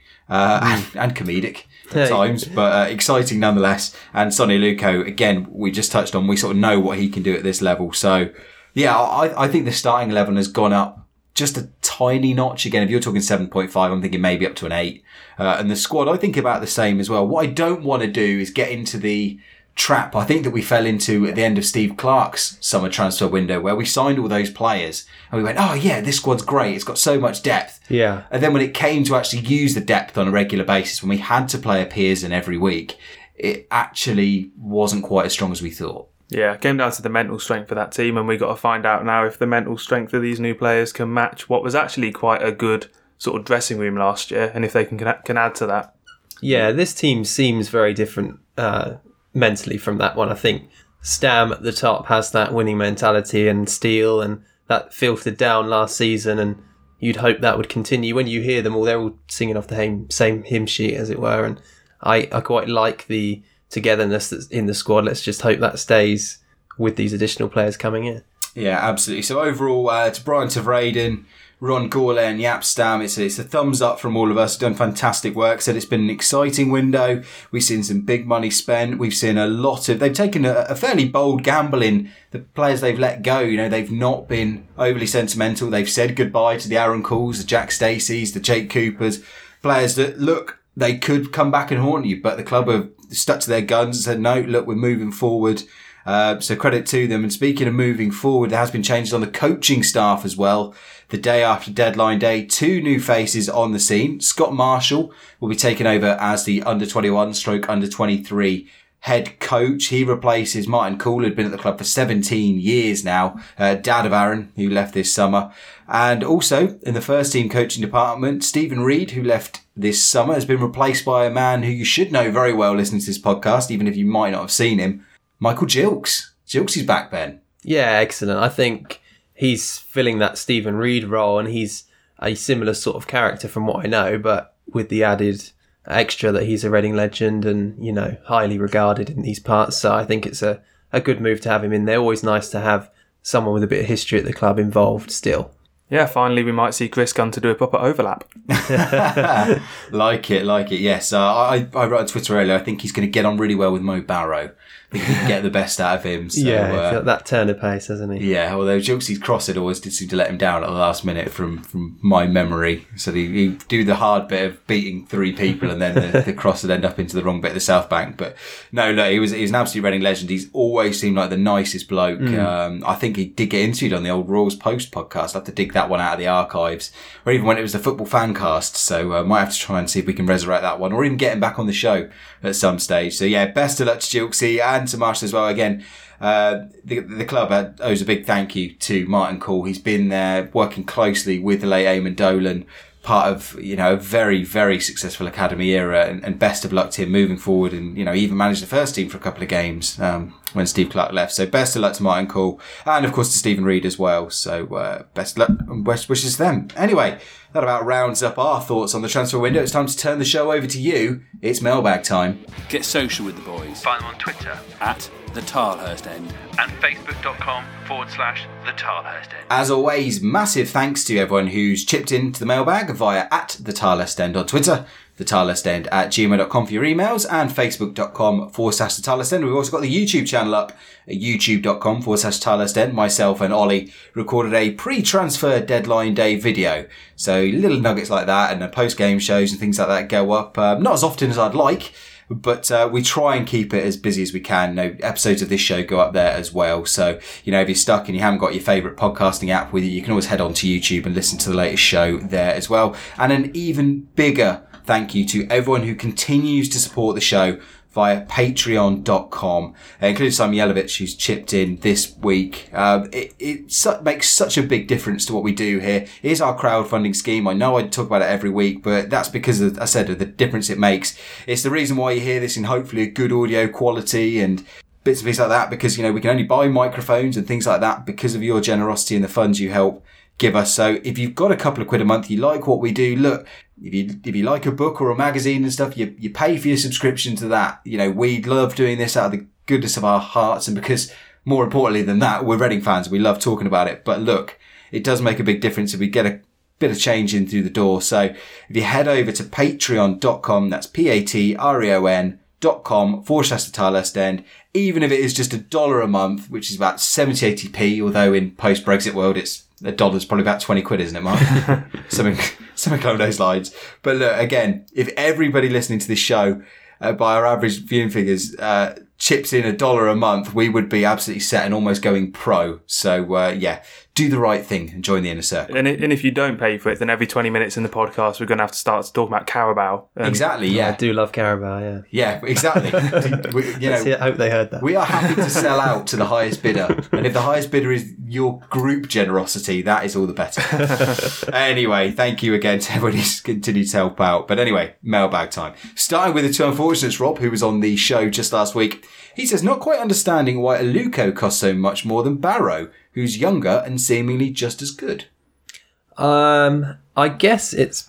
and comedic at times, but exciting nonetheless. And Sonny Aluko, again, we just touched on, we sort of know what he can do at this level. So, yeah, I think the starting 11 has gone up just a tiny notch. Again, if you're talking 7.5, I'm thinking maybe up to an 8. And the squad, I think about the same as well. What I don't want to do is get into the trap I think that we fell into at the end of Steve Clarke's summer transfer window, where we signed all those players and we went, oh yeah, this squad's great, it's got so much depth. Yeah. And then when it came to actually use the depth on a regular basis, when we had to play a Pearson every week, it actually wasn't quite as strong as we thought. Yeah, it came down to the mental strength of that team, and we got to find out now if the mental strength of these new players can match what was actually quite a good sort of dressing room last year, and if they can add to that. Yeah, this team seems very different mentally from that one. I think Stam at the top has that winning mentality, and Steele, and that filtered down last season, and you'd hope that would continue. When you hear them all, they're all singing off the same hymn sheet, as it were, and I quite like the togetherness that's in the squad. Let's just hope that stays with these additional players coming in. Yeah, absolutely. So overall, to Brian Tavraden, Ron Gourlay and Jaap Stam, it's a thumbs up from all of us. Done fantastic work. Said it's been an exciting window. We've seen some big money spent. We've seen they've taken a fairly bold gamble in the players they've let go. They've not been overly sentimental. They've said goodbye to the Aaron Calls, the Jack Stacey's, the Jake Coopers, players that look, they could come back and haunt you, but the club have stuck to their guns and said, no, look, we're moving forward. So credit to them. And speaking of moving forward, there has been changes on the coaching staff as well. The day after deadline day, 2 new faces on the scene. Scott Marshall will be taking over as the under-21 / under-23 head coach. He replaces Martin Cool, who'd been at the club for 17 years now, dad of Aaron, who left this summer. And also, in the first team coaching department, Stephen Reed, who left this summer, has been replaced by a man who you should know very well listening to this podcast, even if you might not have seen him, Michael Gilks. Gilks is back, Ben. Yeah, excellent. I think he's filling that Stephen Reed role, and he's a similar sort of character from what I know, but with the added extra that he's a Reading legend and, highly regarded in these parts. So I think it's a good move to have him in there. Always nice to have someone with a bit of history at the club involved still. Yeah, finally we might see Chris Gunter do a proper overlap. Like it, yes. I wrote on Twitter earlier, I think he's going to get on really well with Mo Barrow. I think he can get the best out of him. So, yeah, he's got that turn of pace, hasn't he? Yeah, although Gilksy's crossed always did seem to let him down at the last minute from my memory. So he'd do the hard bit of beating 3 people and then the cross would end up into the wrong bit of the South Bank. But no, he was an absolute Reading legend. He's always seemed like the nicest bloke. I think he did get interviewed on the old Royals Post podcast. I'll have to dig that one out of the archives. Or even when it was the Football Fancast. So might have to try and see if we can resurrect that one, or even get him back on the show at some stage. So yeah, best of luck to Gilksy and to Marshall as well. Again, the club owes a big thank you to Martin Cool. He's been there working closely with the late Eamon Dolan, part of a very, very successful academy era, and best of luck to him moving forward. And he even managed the first team for a couple of games when Steve Clarke left. So best of luck to Martin Cool, and of course to Stephen Reed as well. So best luck and best wishes to them. Anyway, that about rounds up our thoughts on the transfer window. It's time to turn the show over to you. It's mailbag time. Get social with the boys. Find them on Twitter The Tilehurst End, and facebook.com/The Tilehurst End. As always, massive thanks to everyone who's chipped into the mailbag via @The Tilehurst End on Twitter, thetilehurstend@gmail.com for your emails, and facebook.com/The Tilehurst End. We've also got the YouTube channel up at youtube.com/Tilehurst End. Myself and Ollie recorded a pre-transfer deadline day video. So little nuggets like that and the post-game shows and things like that go up. Not as often as I'd like, but we try and keep it as busy as we can. Episodes of this show go up there as well. So, if you're stuck and you haven't got your favourite podcasting app with you, you can always head on to YouTube and listen to the latest show there as well. And an even bigger thank you to everyone who continues to support the show via patreon.com, including Simon Yelovich, who's chipped in this week. It makes such a big difference to what we do here. It is our crowdfunding scheme. I know I talk about it every week, but that's because, of the difference it makes. It's the reason why you hear this in hopefully a good audio quality and bits and pieces like that, because, we can only buy microphones and things like that because of your generosity and the funds you help give us. So if you've got a couple of quid a month, you like what we do, look, if you like a book or a magazine and stuff, you pay for your subscription to that. We love doing this out of the goodness of our hearts, and because, more importantly than that, we're Reading fans. We love talking about it. But look, it does make a big difference if we get a bit of change in through the door. So if you head over to patreon.com, that's patreon.com/The Tilehurst End, even if it is just $1 a month, which is about 70-80p, although in post-Brexit world, it's $1's probably about 20 quid, isn't it, Mark? something along those lines. But look, again, if everybody listening to this show, by our average viewing figures, chips in $1 a month, we would be absolutely set and almost going pro. So, do the right thing and join the inner circle. And if you don't pay for it, then every 20 minutes in the podcast, we're going to have to start talking about Carabao. Exactly, yeah. I do love Carabao, yeah. Yeah, exactly. I hope they heard that. We are happy to sell out to the highest bidder. And if the highest bidder is your group generosity, that is all the better. Anyway, thank you again to everybody who's continued to help out. But anyway, mailbag time. Starting with the two unfortunates, Rob, who was on the show just last week. He says, not quite understanding why Aluko costs so much more than Barrow, who's younger and seemingly just as good. I guess it's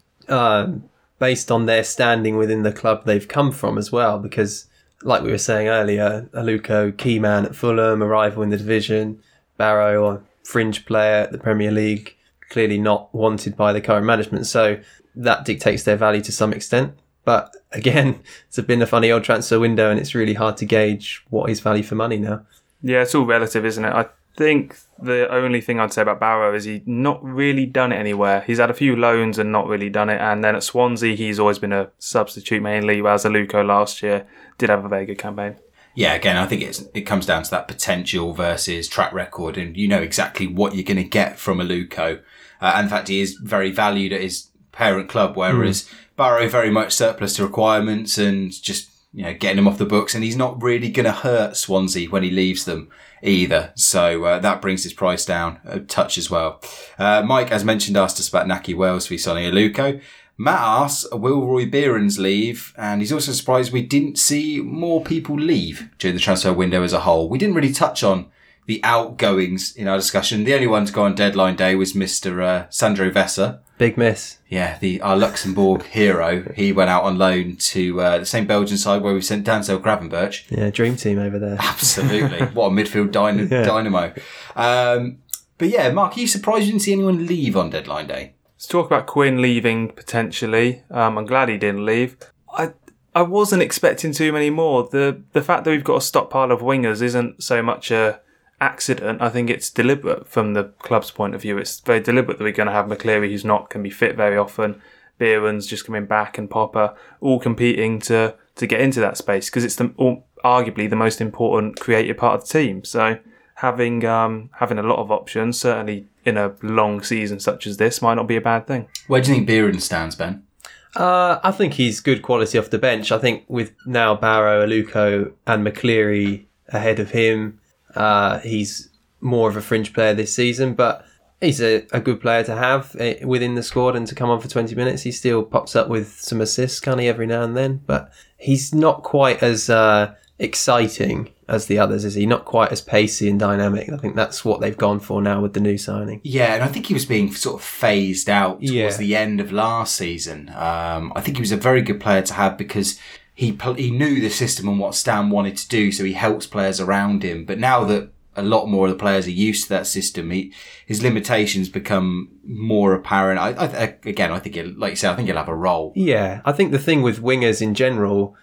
based on their standing within the club they've come from as well, because, like we were saying earlier, Aluko, key man at Fulham, a rival in the division, Barrow, a fringe player at the Premier League, clearly not wanted by the current management, so that dictates their value to some extent. But again, it's been a funny old transfer window, and it's really hard to gauge what is value for money now. Yeah, it's all relative, isn't it? I think the only thing I'd say about Barrow is he's not really done it anywhere. He's had a few loans and not really done it. And then at Swansea, he's always been a substitute mainly, whereas Aluko last year did have a very good campaign. Yeah, again, I think it comes down to that potential versus track record, and you know exactly what you're going to get from Aluko. And in fact, he is very valued at his parent club, whereas Barrow very much surplus to requirements and just getting him off the books, and he's not really going to hurt Swansea when he leaves them either. So that brings his price down a touch as well. Mike, as mentioned, asked us about Nahki Wells for Sonny Aluko. Matt asks, will Roy Behrens leave? And he's also surprised we didn't see more people leave during the transfer window as a whole. We didn't really touch on the outgoings in our discussion. The only one to go on deadline day was Mr. Sandro Vesa. Big miss. Yeah, our Luxembourg hero. He went out on loan to the same Belgian side where we sent Denzel Gravenberch. Yeah, dream team over there. Absolutely. What a midfield dynamo. But yeah, Mark, are you surprised you didn't see anyone leave on deadline day? Let's talk about Quinn leaving potentially. I'm glad he didn't leave. I wasn't expecting too many more. The fact that we've got a stockpile of wingers isn't so much a accident. I think it's deliberate from the club's point of view. It's very deliberate that we're going to have McCleary, who's not going to be fit very often, Behrens just coming back, and Popper all competing to get into that space, because it's arguably the most important creative part of the team. So having a lot of options, certainly in a long season such as this, might not be a bad thing. Where do you think Behrens stands, Ben? I think he's good quality off the bench. I think with now Barrow, Aluko and McCleary ahead of him, he's more of a fringe player this season, but he's a good player to have within the squad, and to come on for 20 minutes. He still pops up with some assists, kind of every now and then, but he's not quite as exciting as the others, is he? Not quite as pacey and dynamic. I think that's what they've gone for now with the new signing. Yeah, and I think he was being sort of phased out towards the end of last season. I think he was a very good player to have because he knew the system and what Stam wanted to do, so he helps players around him. But now that a lot more of the players are used to that system, his limitations become more apparent. I think, like you say, I think he'll have a role. Yeah, I think the thing with wingers in general,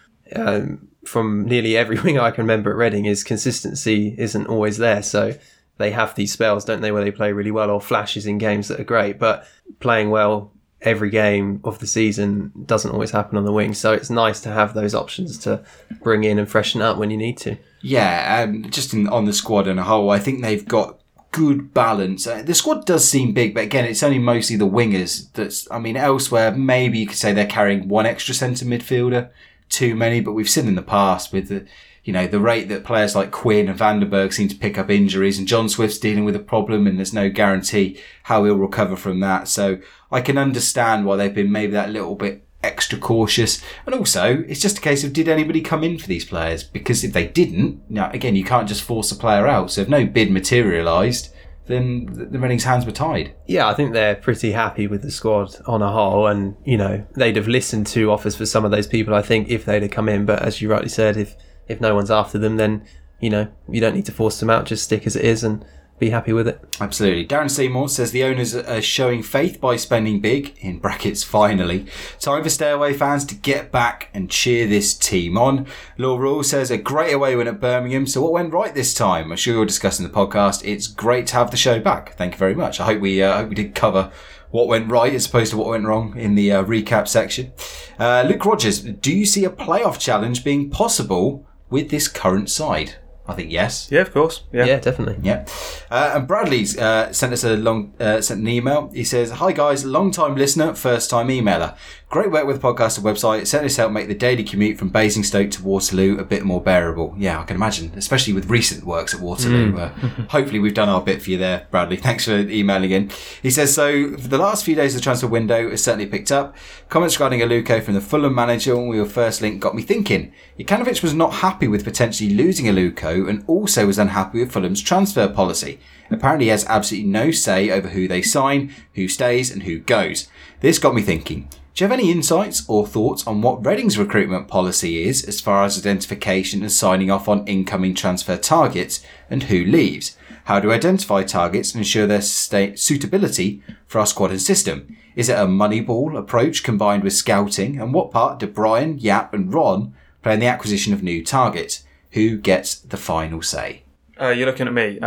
from nearly every winger I can remember at Reading, is consistency isn't always there. So they have these spells, don't they, where they play really well, or flashes in games that are great, but playing well every game of the season doesn't always happen on the wing. So it's nice to have those options to bring in and freshen up when you need to. Yeah, just on the squad as a whole, I think they've got good balance. The squad does seem big, but again, it's only mostly the wingers. Elsewhere, maybe you could say they're carrying one extra centre midfielder, too many, but we've seen in the past with the rate that players like Quinn and Vandenberg seem to pick up injuries, and John Swift's dealing with a problem, and there's no guarantee how he'll recover from that. So I can understand why they've been maybe that little bit extra cautious. And also, it's just a case of, did anybody come in for these players? Because if they didn't, again, you can't just force a player out. So if no bid materialised, then the Reading's hands were tied. Yeah, I think they're pretty happy with the squad on a whole, and they'd have listened to offers for some of those people, I think, if they'd have come in. But as you rightly said, if no one's after them, then you don't need to force them out. Just stick as it is and be happy with it. Absolutely. Darren Seymour says the owners are showing faith by spending big, in brackets finally. Time for Stay Away fans to get back and cheer this team on. Laura Rule says a great away win at Birmingham. So what went right this time? I'm sure you'll discuss in the podcast. It's great to have the show back. Thank you very much. I hope we did cover what went right as opposed to what went wrong in the recap section. Luke Rogers, do you see a playoff challenge being possible with this current side? I think yes. Yeah, of course. Yeah, definitely. Yeah. And Bradley's sent us sent an email. He says, "Hi guys, long time listener, first time emailer. Great work with the podcast and website. Certainly helped make the daily commute from Basingstoke to Waterloo a bit more bearable." Yeah, I can imagine, especially with recent works at Waterloo. Hopefully we've done our bit for you there, Bradley. Thanks for emailing in. He says, so for the last few days of the transfer window has certainly picked up. Comments regarding Aluko from the Fulham manager when we were first linked got me thinking. Jokanovic was not happy with potentially losing Aluko and also was unhappy with Fulham's transfer policy. Apparently he has absolutely no say over who they sign, who stays and who goes. This got me thinking. Do you have any insights or thoughts on what Reading's recruitment policy is as far as identification and signing off on incoming transfer targets and who leaves? How do we identify targets and ensure their suitability for our squad and system? Is it a moneyball approach combined with scouting? And what part do Brian, Yap and Ron play in the acquisition of new targets? Who gets the final say? You're looking at me.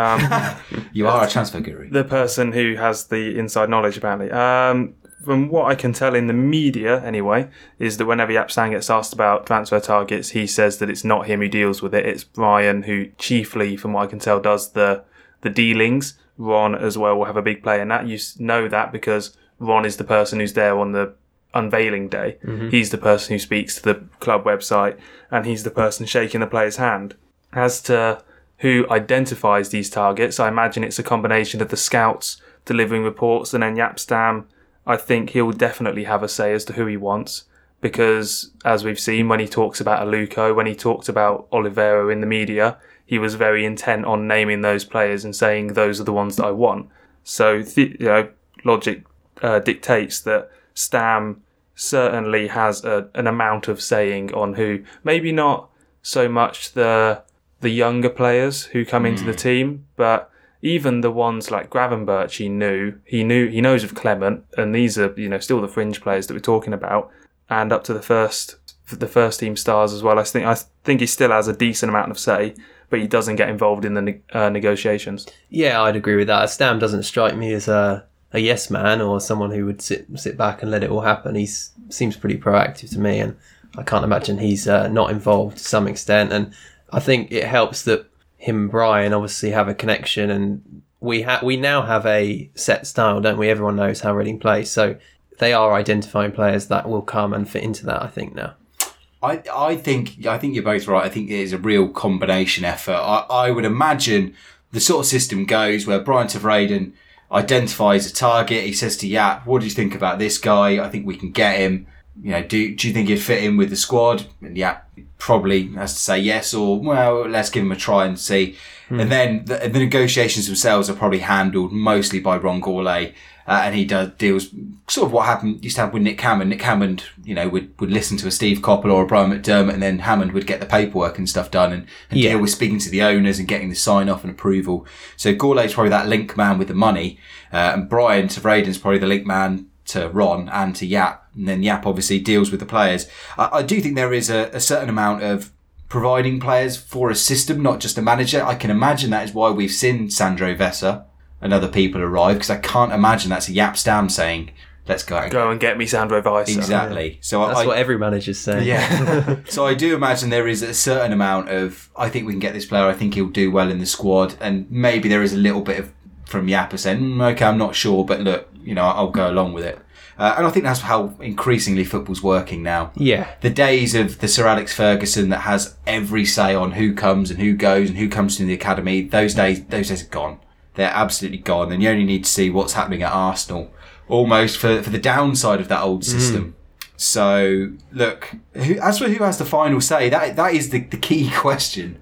You are a transfer guru. The person who has the inside knowledge, apparently. From what I can tell in the media, anyway, is that whenever Yap Stam gets asked about transfer targets, he says that it's not him who deals with it. It's Brian who chiefly, from what I can tell, does the dealings. Ron as well will have a big play in that. You know that because Ron is the person who's there on the unveiling day. Mm-hmm. He's the person who speaks to the club website and he's the person shaking the player's hand. As to who identifies these targets, I imagine it's a combination of the scouts delivering reports and then Yap Stam. I think he'll definitely have a say as to who he wants because, as we've seen, when he talks about Aluko, when he talked about Oliveira in the media, he was very intent on naming those players and saying those are the ones that I want. So, logic dictates that Stam certainly has an amount of saying on who, maybe not so much the younger players who come into the team, but even the ones like Gravenberch, he knows of Clement, and these are still the fringe players that we're talking about, and up to the first team stars as well. I think he still has a decent amount of say, but he doesn't get involved in the negotiations. Yeah, I'd agree with that. Stam doesn't strike me as a yes man or someone who would sit back and let it all happen. He seems pretty proactive to me, and I can't imagine he's not involved to some extent. And I think it helps that him and Brian obviously have a connection, and we now have a set style, don't we? Everyone knows how Reading plays, so they are identifying players that will come and fit into that, I think, now. I think you're both right. I think it is a real combination effort. I would imagine the sort of system goes where Brian Tavraden identifies a target. He says to Yap, what do you think about this guy? I think we can get him. do you think he'd fit in with the squad? And probably has to say yes, or well, let's give him a try and see. And then the negotiations themselves are probably handled mostly by Ron Gourlay. And he deals sort of what used to happen with Nick Hammond. Nick Hammond, would listen to a Steve Coppell or a Brian McDermott, and then Hammond would get the paperwork and stuff done and deal with speaking to the owners and getting the sign off and approval. So Gourlay's probably that link man with the money, and Brian Tavraden's probably the link man to Ron and to Jaap. And then Jaap obviously deals with the players. I do think there is a certain amount of providing players for a system, not just a manager. I can imagine that is why we've seen Sandro Vesa and other people arrive, because I can't imagine that's a Jaap Stam saying, let's go and get me Sandro Vesa. Exactly. Yeah. So that's what every manager's saying. Yeah. So I do imagine there is a certain amount of, I think we can get this player, I think he'll do well in the squad, and maybe there is a little bit of from Jaap saying, okay, I'm not sure, but look, I'll go along with it. And I think that's how increasingly football's working now. Yeah. The days of the Sir Alex Ferguson that has every say on who comes and who goes and who comes to the academy, those days are gone. They're absolutely gone, and you only need to see what's happening at Arsenal almost for the downside of that old system. So, look, as for who has the final say, that is the key question.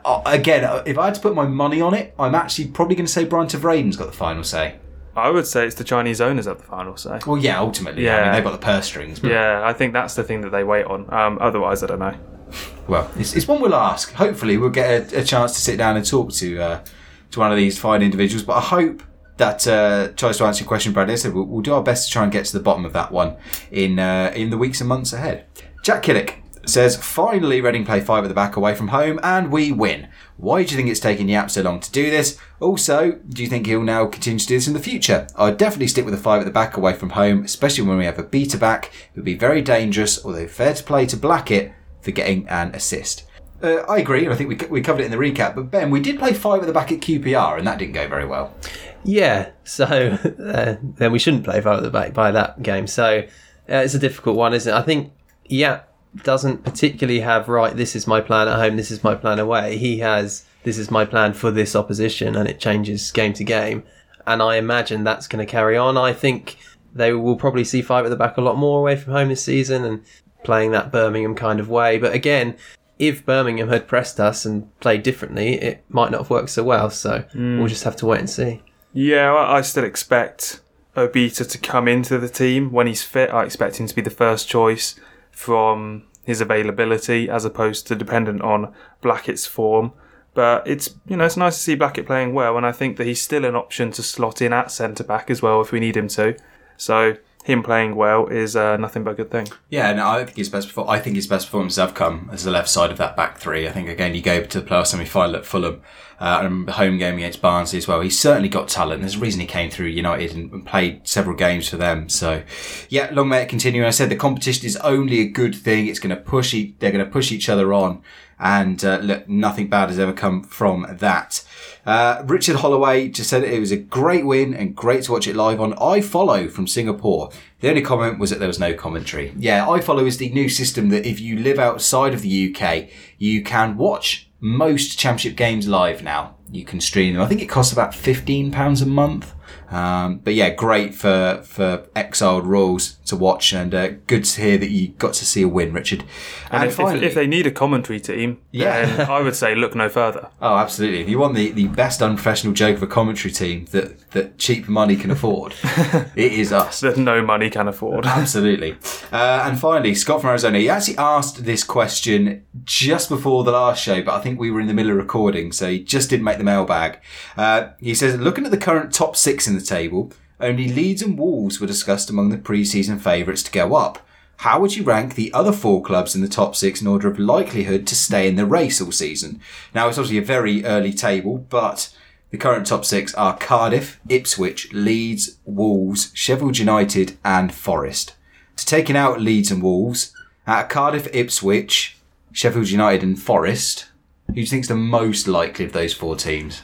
Again, if I had to put my money on it, I'm actually probably going to say Brian Tavraden's got the final say. I would say it's the Chinese owners have the final say. Well, yeah, ultimately. Yeah. I mean, they've got the purse strings. But yeah, I think that's the thing that they wait on. Otherwise, I don't know. Well, it's one we'll ask. Hopefully, we'll get a chance to sit down and talk to one of these fine individuals. But I hope that tries to answer your question, Bradley. I said we'll do our best to try and get to the bottom of that one in the weeks and months ahead. Jack Killick says, finally Reading play 5 at the back away from home and we win. Why do you think it's taken Jaap so long to do this? Also, do you think he'll now continue to do this in the future? I'd definitely stick with a 5 at the back away from home, especially when we have a beater back. It would be very dangerous, although fair to play to Blackett for getting an assist. I agree, and I think we covered it in the recap, but Ben, we did play 5 at the back at QPR and that didn't go very well. Yeah, so then we shouldn't play 5 at the back by that game. So it's a difficult one, isn't it? I think Jaap doesn't particularly have, this is my plan at home, this is my plan away. He has, this is my plan for this opposition, and it changes game to game. And I imagine that's going to carry on. I think they will probably see 5 at the back a lot more away from home this season and playing that Birmingham kind of way. But again, if Birmingham had pressed us and played differently, it might not have worked so well. So we'll just have to wait and see. Yeah, I still expect Obita to come into the team when he's fit. I expect him to be the first choice from his availability as opposed to dependent on Blackett's form. But it's nice to see Blackett playing well, and I think that he's still an option to slot in at centre-back as well if we need him to. So him playing well is nothing but a good thing. Yeah, no, I think his best performances have come as the left side of that back three. I think, again, you go to the playoff semi-final at Fulham and the home game against Barnsley as well. He's certainly got talent. There's a reason he came through United and played several games for them. So, yeah, long may it continue. And I said the competition is only a good thing. It's going to push. They're going to push each other on. And look, nothing bad has ever come from that. Richard Holloway just said it was a great win and great to watch it live on iFollow from Singapore. The only comment was that there was no commentary. Yeah, iFollow is the new system that if you live outside of the UK, you can watch most Championship games live now. You can stream them. I think it costs about £15 a month. But yeah, great for exiled Royals to watch, and good to hear that you got to see a win, Richard. And finally, if they need a commentary team, then I would say look no further. Oh, absolutely. If you want the best unprofessional joke of a commentary team that cheap money can afford, it is us. That no money can afford. Absolutely. And finally, Scott from Arizona, he actually asked this question just before the last show, but I think we were in the middle of recording, so he just didn't make the mailbag. He says, looking at the current top 6 in the table, only Leeds and Wolves were discussed among the pre-season favourites to go up. How would you rank the other 4 clubs in the top 6 in order of likelihood to stay in the race all season? Now, it's obviously a very early table, but the current top 6 are Cardiff, Ipswich, Leeds, Wolves, Sheffield United and Forest. So taking out Leeds and Wolves, out of Cardiff, Ipswich, Sheffield United and Forest, who do you think is the most likely of those 4 teams?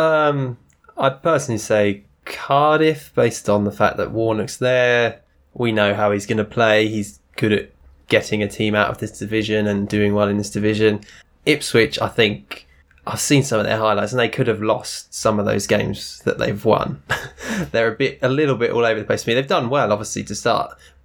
I'd personally say Cardiff, based on the fact that Warnock's there. We know how he's going to play. He's good at getting a team out of this division and doing well in this division. Ipswich, I think, I've seen some of their highlights and they could have lost some of those games that they've won. They're a little bit all over the place to me. They've done well, obviously, to start, but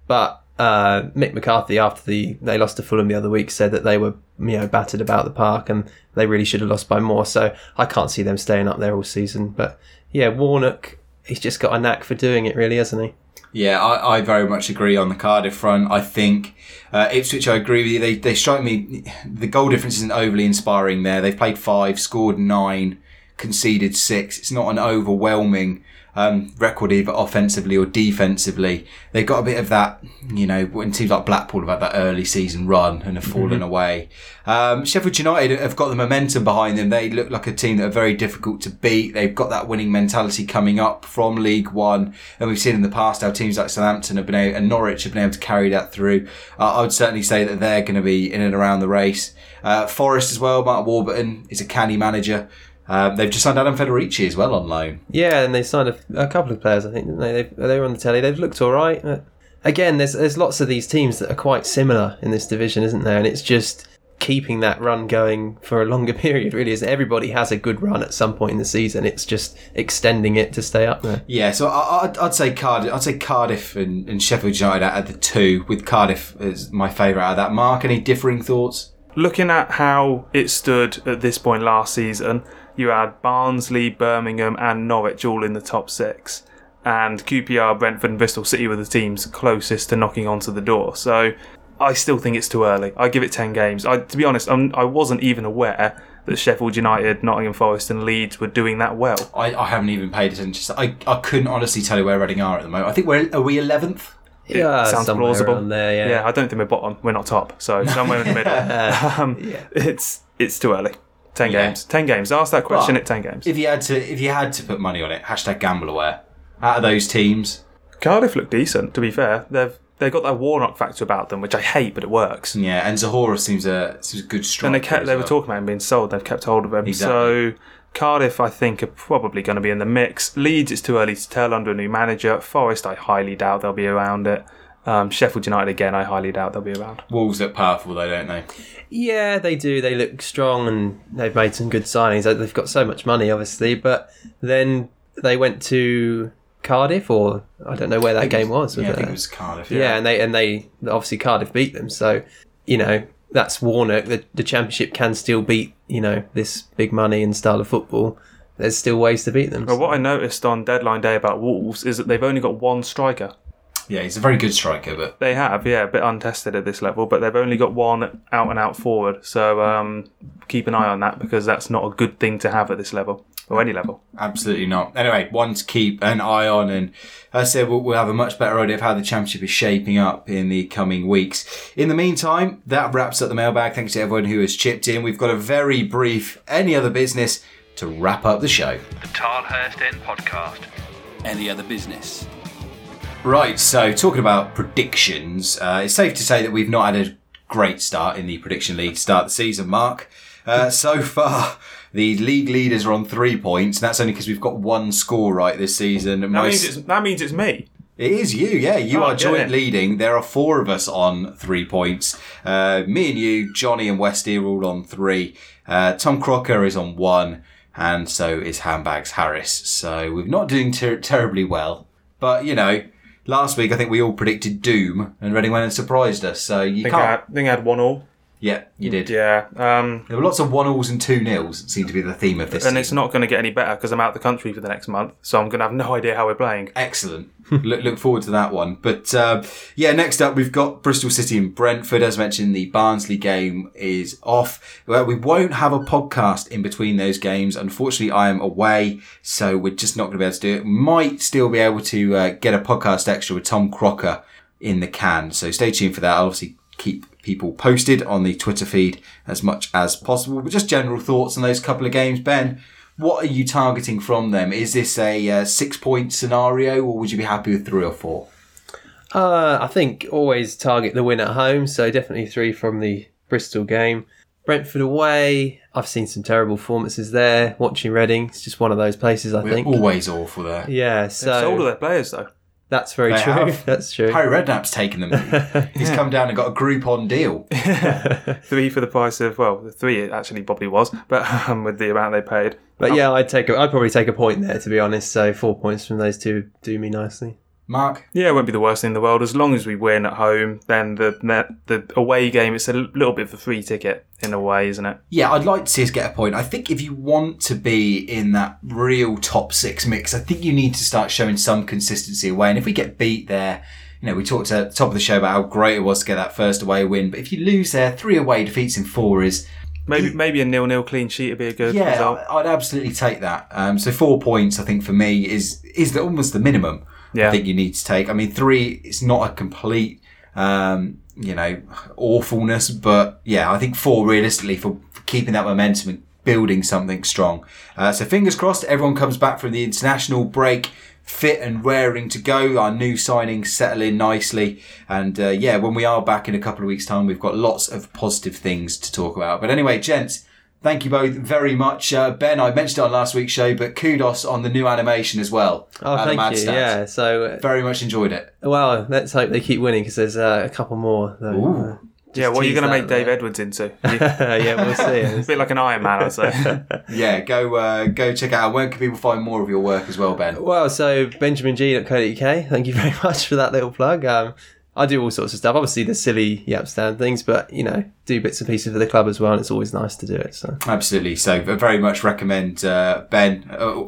Mick McCarthy, after they lost to Fulham the other week, said that they were battered about the park and they really should have lost by more. So I can't see them staying up there all season. But yeah, Warnock, he's just got a knack for doing it, really, hasn't he? Yeah, I very much agree on the Cardiff front. I think Ipswich, I agree with you. They strike me, the goal difference isn't overly inspiring there. They've played 5, scored 9, conceded 6. It's not an overwhelming record either offensively or defensively. They've got a bit of that, when teams like Blackpool have had that early season run and have fallen away. Sheffield United have got the momentum behind them. They look like a team that are very difficult to beat. They've got that winning mentality coming up from League One, and we've seen in the past how teams like Southampton have been able, and Norwich have been able to carry that through. I would certainly say that they're going to be in and around the race. Forest as well. Mark Warburton is a canny manager. They've just signed Adam Federici as well on loan. Yeah, and they signed a couple of players, I think, didn't they? They were on the telly. They've looked all right. Again, there's lots of these teams that are quite similar in this division, isn't there? And it's just keeping that run going for a longer period, really. Is everybody has a good run at some point in the season. It's just extending it to stay up there. Yeah, so I'd say Cardiff. I'd say Cardiff and Sheffield United at the 2, with Cardiff as my favourite out of that. Mark, any differing thoughts? Looking at how it stood at this point last season, you had Barnsley, Birmingham and Norwich all in the top 6. And QPR, Brentford and Bristol City were the teams closest to knocking onto the door. So I still think it's too early. I give it 10 games. To be honest, I wasn't even aware that Sheffield United, Nottingham Forest and Leeds were doing that well. I haven't even paid attention. I couldn't honestly tell you where Reading are at the moment. I think are we 11th? Yeah, sounds plausible. There, yeah, I don't think we're bottom. We're not top. So somewhere in the middle. It's too early. 10 games. 10 games. Ask that question at 10 games. If you had to put money on it, #GambleAware. Out of those teams, Cardiff look decent. To be fair, they've got that Warnock factor about them, which I hate, but it works. Yeah, and Zahora seems a good striker. And they were talking about him being sold. They've kept hold of him. Exactly. So Cardiff, I think, are probably going to be in the mix. Leeds, it's too early to tell under a new manager. Forest, I highly doubt they'll be around it. Sheffield United, again, I highly doubt they'll be around. Wolves look powerful though, don't they? Yeah, they do. They look strong and they've made some good signings. They've got so much money, obviously, but then they went to Cardiff, or I don't know where that game was. I think it was Cardiff. Yeah, and they obviously Cardiff beat them. So, that's Warnock. The Championship can still beat, this big money and style of football. There's still ways to beat them. Well, what I noticed on deadline day about Wolves is that they've only got one striker. Yeah, he's a very good striker, but they have, a bit untested at this level, but they've only got one out and out forward. So keep an eye on that, because that's not a good thing to have at this level or any level. Absolutely not. Anyway, one to keep an eye on, and as I said, we'll have a much better idea of how the Championship is shaping up in the coming weeks. In the meantime, that wraps up the mailbag. Thanks to everyone who has chipped in. We've got a very brief any other business to wrap up the show. The Tilehurst End Podcast. Any other business? Right, so talking about predictions, it's safe to say that we've not had a great start in the Prediction League to start the season, Mark. So far, the league leaders are on 3 points, and that's only because we've got one score right this season. And that means it's me. It is you, yeah. You are joint leading. There are 4 of us on 3 points. Me and you, Johnny and Westy are all on 3. Tom Crocker is on 1, and so is Handbags Harris. So we're not doing terribly well. But, last week, I think we all predicted doom, and Reading went and surprised us. So you can't. I think I had 1-1. Yeah, you did. Yeah. There were lots of 1-0s and 2-0s. Seem to be the theme of this. And it's not going to get any better because I'm out of the country for the next month, so I'm going to have no idea how we're playing. Excellent. Look forward to that one. But next up we've got Bristol City and Brentford. As mentioned, the Barnsley game is off. Well, we won't have a podcast in between those games. Unfortunately, I am away, so we're just not going to be able to do it. Might still be able to get a podcast extra with Tom Crocker in the can. So stay tuned for that. I'll obviously keep people posted on the Twitter feed as much as possible. But just general thoughts on those couple of games. Ben, what are you targeting from them? Is this a 6-point scenario, or would you be happy with 3 or 4? I think always target the win at home, so definitely 3 from the Bristol game. Brentford away, I've seen some terrible performances there. Watching Reading, it's just one of those places, I think. Always awful there. Yeah, so... They've sold all their players, though. That's very true. That's true. Harry Redknapp's taken them. He's come down and got a Groupon deal. 3 for the price of, well, 3 it actually probably was, but with the amount they paid. But yeah, I'd probably take a point there, to be honest. So 4 points from those two do me nicely. Mark? Yeah, it won't be the worst thing in the world. As long as we win at home, then the away game, it's a little bit of a free ticket in a way, isn't it? Yeah, I'd like to see us get a point. I think if you want to be in that real top 6 mix, I think you need to start showing some consistency away. And if we get beat there, we talked at the top of the show about how great it was to get that first away win. But if you lose there, 3 away defeats in 4 is... Maybe a 0-0 clean sheet would be a good result. Yeah, I'd absolutely take that. So 4 points, I think, for me, is almost the minimum I think you need to take. I mean, 3, it's not a complete, awfulness. But, yeah, I think 4, realistically, for keeping that momentum and building something strong. So fingers crossed, everyone comes back from the international break fit and raring to go. Our new signings settle in nicely. And when we are back in a couple of weeks' time, we've got lots of positive things to talk about. But anyway, gents, thank you both very much. Ben, I mentioned it on last week's show, but kudos on the new animation as well. Oh, thank you. Yeah, so very much enjoyed it. Well, let's hope they keep winning because there's a couple more. Ooh. Yeah, what are you going to make Dave Edwards into? Yeah, we'll see. It's a bit like an Iron Man, I'd say. Yeah, go check out. Where can people find more of your work as well, Ben? Well, so benjaminG.co.uk. Thank you very much for that little plug. I do all sorts of stuff. Obviously, the silly Yapstan things, but, do bits and pieces for the club as well, and it's always nice to do it. So absolutely. So I very much recommend Ben,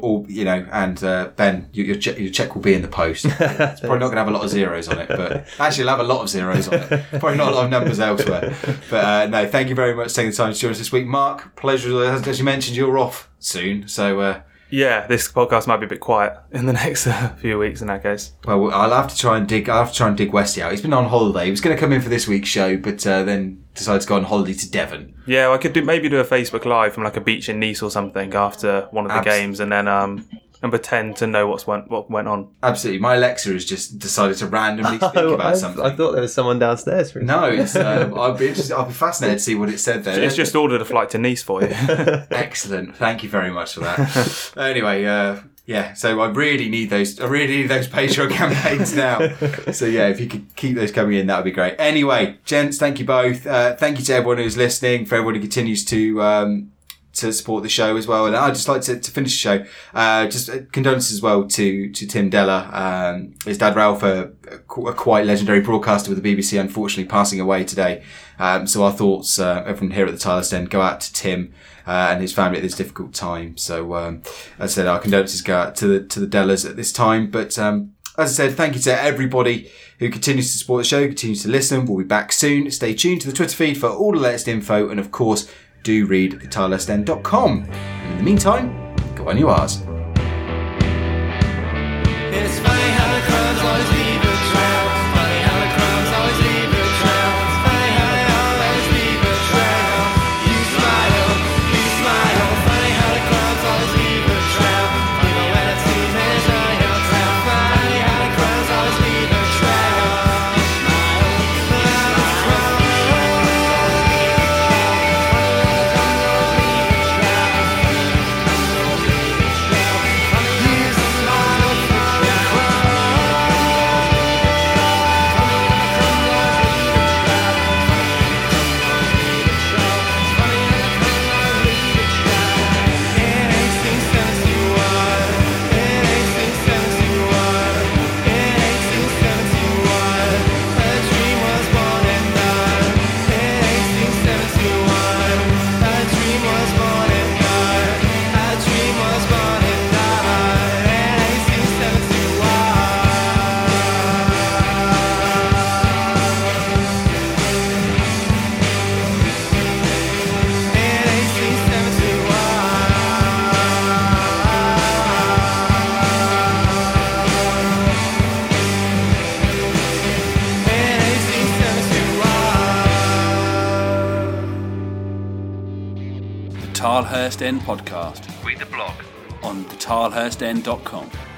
and Ben, your check will be in the post. It's probably not going to have a lot of zeros on it, but actually it'll have a lot of zeros on it. Probably not a lot of numbers elsewhere. But no, thank you very much for taking the time to join us this week. Mark, pleasure. As you mentioned, you're off soon, so... Yeah, this podcast might be a bit quiet in the next few weeks in that case. Well, I'll have to try and dig Westy out. He's been on holiday. He was going to come in for this week's show, but then decided to go on holiday to Devon. Yeah, I could maybe do a Facebook Live from like a beach in Nice or something after one of the games, and then and pretend to know what went on. Absolutely. My Alexa has just decided to randomly speak about something. I thought there was someone downstairs. For no, it's, I'll be fascinated to see what it said there. It's just ordered a flight to Nice for you. Excellent. Thank you very much for that. Anyway, so I really need those Patreon campaigns now. So yeah, if you could keep those coming in, that would be great. Anyway, gents, thank you both. Thank you to everyone who's listening, for everyone who continues to support the show as well. And I'd just like to finish the show. Just condolences as well to Tim Della. His dad Ralph, a quite legendary broadcaster with the BBC, unfortunately passing away today. So our thoughts, everyone here at the Tilehurst End, go out to Tim and his family at this difficult time. So as I said, our condolences go out to the Dellas at this time. But as I said, thank you to everybody who continues to support the show, continues to listen. We'll be back soon. Stay tuned to the Twitter feed for all the latest info, and of course, do read thetilehurstend.com. In the meantime, go on you R's. It's funny how the crumbs always leave a trail. Funny how the crumbs always leave a trail. Funny how they always leave a trail. You smile. Funny how the crumbs always leave a trail. Even when it seems there's no your trail. Funny how the crumbs always leave a trail. Tilehurst End Podcast. Read the blog on thetilehurstend.com.